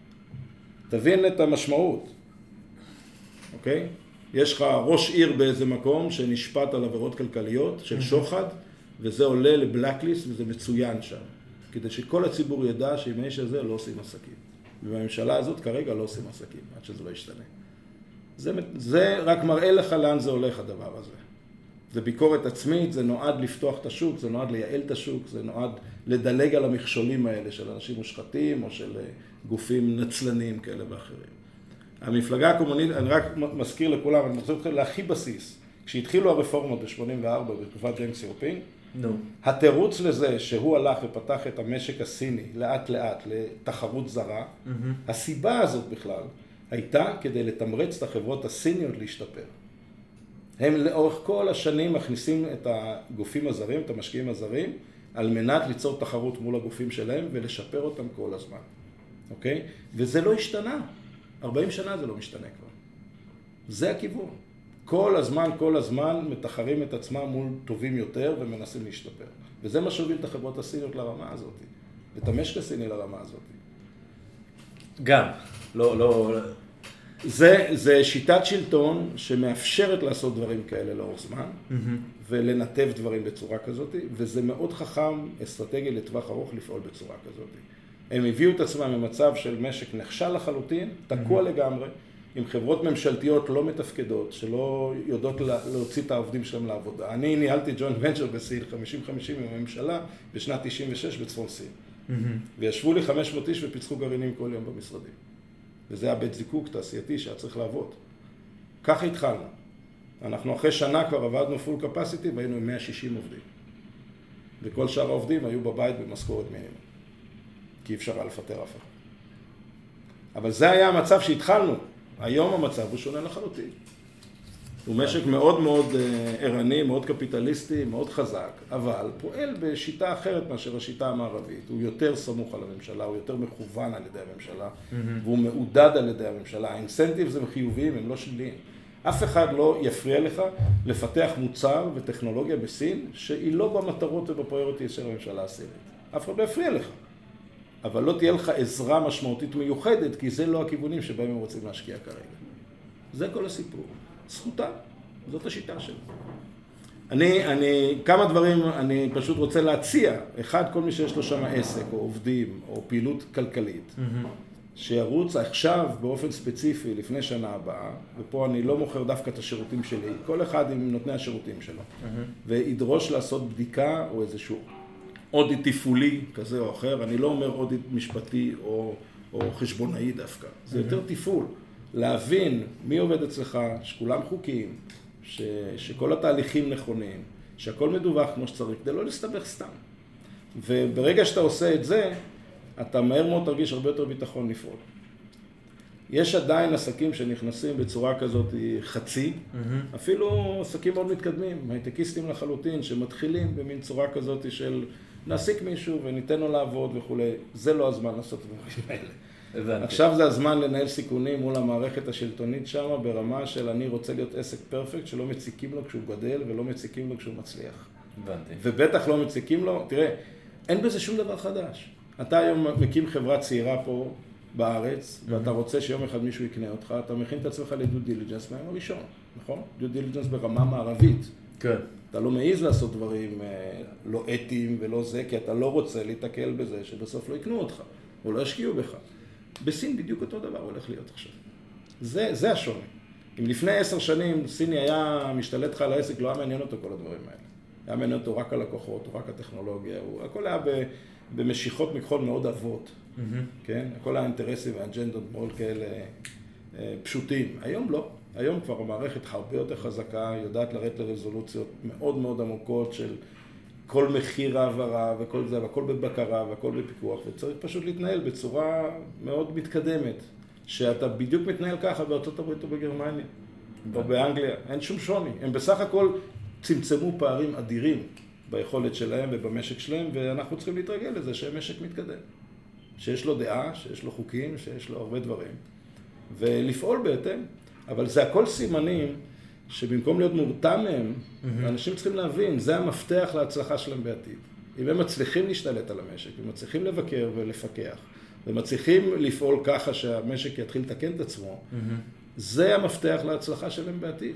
תבין את המשמעות, אוקיי? יש לך ראש עיר באיזה מקום שנשפט על עבירות כלכליות של שוחד, וזה עולה לבלק-ליסט וזה מצוין שם, כדי שכל הציבור ידע שעם האיש הזה לא עושים עסקים. ובממשלה הזאת כרגע לא עושים עסקים, עד שזה לא ישתנה. זה, זה רק מראה לך לאן זה הולך הדבר הזה. זה ביקורת עצמית, זה נועד לפתוח את השוק, זה נועד לייעל את השוק, זה נועד לדלג על המכשולים האלה של אנשים מושחתים או של גופים נצלנים כאלה ואחרים. המפלגה הקומונית, אני רק מזכיר לכולם, אני רוצה אתכם להכי בסיס. כשהתחילו הרפורמות ב-שמונים וארבע בתקופת דנג סיאופינג, no. התירוץ לזה שהוא הלך ופתח את המשק הסיני לאט לאט לתחרות זרה, mm-hmm. הסיבה הזאת בכלל הייתה כדי לתמרץ את החברות הסיניות להשתפר. הם לאורך כל השנים מכניסים את הגופים הזרים, את המשקיעים הזרים, על מנת ליצור תחרות מול הגופים שלהם ולשפר אותם כל הזמן. אוקיי? וזה לא השתנה. ארבעים שנה זה לא משתנה כבר. זה הכיוון. כל הזמן, כל הזמן מתחרים את עצמם מול טובים יותר ומנסים להשתפר. וזה מה שהוביל את החברות הסיניות לרמה הזאת. ואת המשק הסיני לרמה הזאת. גם. לא, לא... זה, זה שיטת שלטון שמאפשרת לעשות דברים כאלה לאורך זמן, mm-hmm. ולנתב דברים בצורה כזאת, וזה מאוד חכם, אסטרטגי לטווח ארוך לפעול בצורה כזאת. הם הביאו את עצמם ממצב של משק נכשל לחלוטין, תקוע mm-hmm. לגמרי, עם חברות ממשלתיות לא מתפקדות, שלא יודעות להוציא את העובדים שלהם לעבודה. אני ניהלתי ג'וינט ונצ'ר בסין חמישים חמישים עם הממשלה בשנת תשעים ושש בצפון סין. Mm-hmm. וישבו לי חמש מאות איש ופיצחו גרעינים כל יום במשרדים. וזה היה בית זיקוק תעשייתי שהיה צריך לעבוד. ככה התחלנו. אנחנו אחרי שנה כבר עבדנו פול קפסיטי והיינו עם מאה ושישים עובדים. וכל שאר העובדים היו בבית במשכורת מינימום. כי אפשר היה לפטר אף אחד. אבל זה היה המצב שהתחלנו. היום המצב הוא שונה לחלוטין. הוא משק מאוד מאוד ערני, מאוד קפיטליסטי, מאוד חזק, אבל פועל בשיטה אחרת מאשר השיטה המערבית. הוא יותר סמוך על הממשלה, הוא יותר מכוון על ידי הממשלה, mm-hmm. והוא מעודד על ידי הממשלה. האינסנטיבס הם חיוביים, הם לא שליליים. אף אחד לא יפריע לך לפתח מוצר וטכנולוגיה בסין, שהיא לא במטרות ובפריוריטי של הממשלה הסינית. אף אחד לא יפריע לך. אבל לא תהיה לך עזרה משמעותית מיוחדת, כי זה לא הכיוונים שבהם הם רוצים להשקיע כרגע. זה כל הסיפור. זכותה, זאת השיטה שלי. אני, אני, כמה דברים אני פשוט רוצה להציע. אחד, כל מי שיש לו שם עסק, או עובדים, או פעילות כלכלית, mm-hmm. שירוץ עכשיו באופן ספציפי לפני שנה הבאה, ופה אני לא מוכר דווקא את השירותים שלי, כל אחד עם נותני השירותים שלו, mm-hmm. וידרוש לעשות בדיקה או איזשהו אודיט תפעולי כזה או אחר. אני לא אומר אודיט משפטי או, או חשבונאי דווקא, זה mm-hmm. יותר תפעול. להבין מי עובד אצלך, שכולם חוקיים, ש, שכל התהליכים נכונים, שהכל מדווח כמו שצריך, כדי לא להסתבך סתם. וברגע שאתה עושה את זה, אתה מהר מאוד תרגיש הרבה יותר ביטחון לפעול. יש עדיין עסקים שנכנסים בצורה כזאת חצי, mm-hmm. אפילו עסקים מאוד מתקדמים, הייטקיסטים לחלוטין, שמתחילים במין צורה כזאת של נעסיק מישהו וניתן לו לעבוד וכו'. זה לא הזמן לעשות את הדברים האלה. עכשיו זה הזמן לנהל סיכונים מול המערכת השלטונית שם, ברמה של אני רוצה להיות עסק פרפקט, שלא מציקים לו כשהוא גדל ולא מציקים לו כשהוא מצליח. הבנתי. ובטח לא מציקים לו, תראה, אין בזה שום דבר חדש. אתה היום מקים חברה צעירה פה בארץ, mm-hmm. ואתה רוצה שיום אחד מישהו יקנה אותך, אתה מכין את עצמך לדיו דיליג'נס מהיום הראשון, נכון? דיו דיליג'נס ברמה מערבית. כן. אתה לא מעיז לעשות דברים לא אתיים ולא זה, כי אתה לא רוצה להתקל בזה שבסוף לא יקנו אותך, או לא ישקיעו בך. בסין בדיוק אותו דבר הולך להיות עכשיו. זה, זה השוני. אם לפני עשר שנים סיני היה משתלט לך על העסק, לא היה מעניין אותו כל הדברים האלה. היה מעניין אותו רק הלקוחות, או רק הטכנולוגיה, הוא, הכל היה ב, במשיכות מכחול מאוד אבות. Mm-hmm. כן? הכל האינטרסים והאג'נדות מאוד כאלה אה, פשוטים. היום לא. היום כבר המערכת הרבה יותר חזקה, יודעת לרדת לרזולוציות מאוד מאוד עמוקות של כל מחיר העברה וכל זה, והכל בבקרה והכל בפיקוח, וצריך פשוט להתנהל בצורה מאוד מתקדמת, שאתה בדיוק מתנהל ככה בארצות הברית או בגרמניה, או באנגליה, אין שום שוני. הם בסך הכל צמצמו פערים אדירים ביכולת שלהם ובמשק שלהם, ואנחנו צריכים להתרגל לזה שהמשק מתקדם. שיש לו דעה, שיש לו חוקים, שיש לו הרבה דברים, ולפעול בהתאם. אבל זה הכל סימנים שבמקום להיות מורתע מהם, mm-hmm. אנשים צריכים להבין, זה המפתח להצלחה שלהם בעתיד. אם הם מצליחים להשתלט על המשק, אם מצליחים לבקר ולפקח, ומצליחים לפעול ככה שהמשק יתחיל לתקן את עצמו, mm-hmm. זה המפתח להצלחה שלהם בעתיד.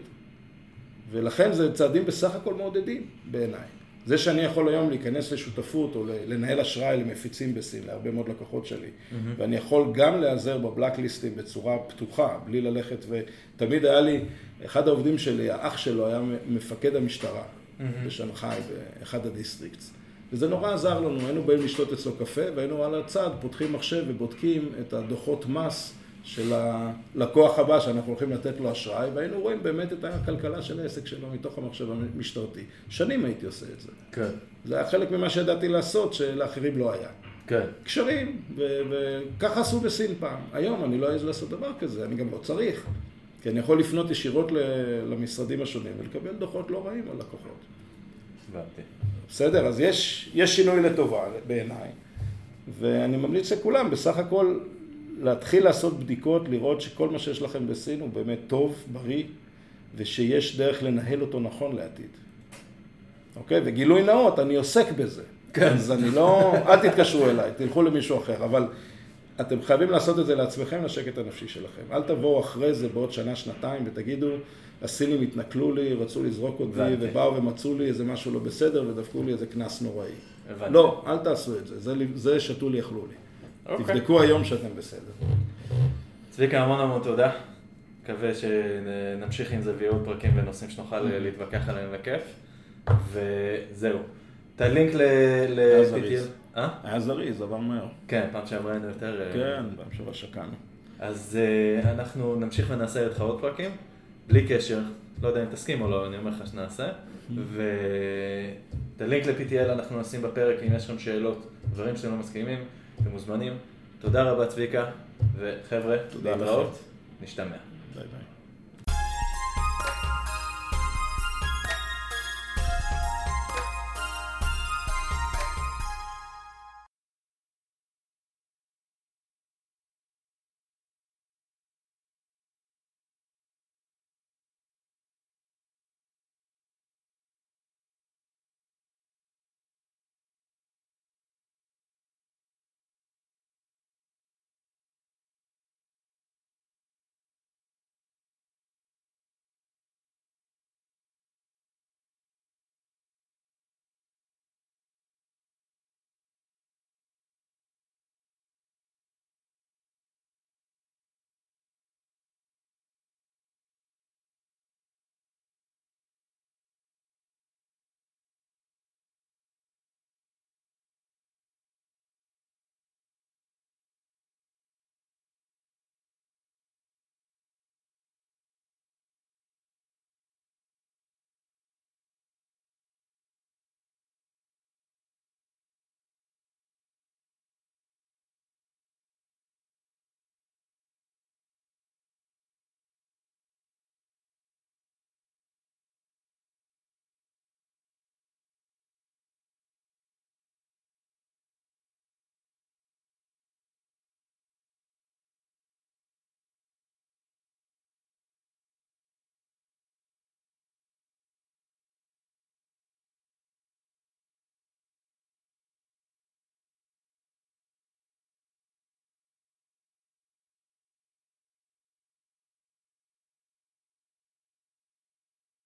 ולכן זה צעדים בסך הכל מעודדים בעיניי. זה שאני יכול היום להיכנס לשותפות או לנהל אשראי למפיצים בסין, להרבה מאוד לקוחות שלי, mm-hmm. ואני יכול גם להיעזר בבלקליסטים בצורה פתוחה, בלי ללכת, ותמיד היה לי, אחד העובדים שלי, האח שלו היה מפקד המשטרה mm-hmm. בשנגחאי, באחד הדיסטריקטס. וזה נורא עזר לנו, היינו באים לשתות אצלו קפה, והיינו על הצד, פותחים מחשב ובודקים את הדוחות מס של הלקוח הבא שאנחנו הולכים לתת לו אשראי, והיינו רואים באמת את הכלכלה של העסק שלו מתוך המחשב המשטרתי. שנים הייתי עושה את זה. כן. זה היה חלק ממה שידעתי לעשות, שלאחרים לא היה. כן. קשרים, ו- וככה עשו בסין פעם. היום אני לא אעז לעשות דבר כזה, אני גם לא צריך. כי אני יכול לפנות ישירות למשרדים השונים ולקבל דוחות לא רעים על לקוחות. הבנתי. בסדר, אז יש, יש שינוי לטובה בעיניי, ואני ממליץ לכולם בסך הכל להתחיל לעשות בדיקות, לראות שכל מה שיש לכם בסין הוא באמת טוב, בריא, ושיש דרך לנהל אותו נכון לעתיד. אוקיי? וגילוי נאות, אני עוסק בזה. כן. אז אני לא, אל תתקשרו אליי, תלכו למישהו אחר, אבל אתם חייבים לעשות את זה לעצמכם, לשקט הנפשי שלכם. אל תבואו אחרי זה בעוד שנה, שנתיים, ותגידו, הסינים התנכלו לי, רצו לזרוק אותי, ובאו ומצאו לי איזה משהו לא בסדר, ודפקו לי איזה כנס נוראי. הבנתי. לא, אל תעשו את זה, זה, זה שתו לי, אכלו לי. Okay. תבדקו היום שאתם בסדר. צביקה, המון המון תודה. מקווה שנמשיך עם זה ויהיו פרקים ונושאים שנוכל להתווכח עליהם בכיף. וזהו. את הלינק ל-פי טי אל. היה זריז, עבר מהר. כן, פעם שעברה היינו יותר... כן, פעם שעברה שקענו. אז אנחנו נמשיך ונעשה איתך עוד פרקים, בלי קשר. לא יודע אם תסכים או לא, אני אומר לך שנעשה. ואת הלינק ל-פי טי אל אנחנו נשים בפרק, אם יש לכם שאלות, דברים שאתם לא מסכימים. אתם מוזמנים. תודה רבה צביקה, וחבר'ה, להתראות, נשתמע. ביי ביי.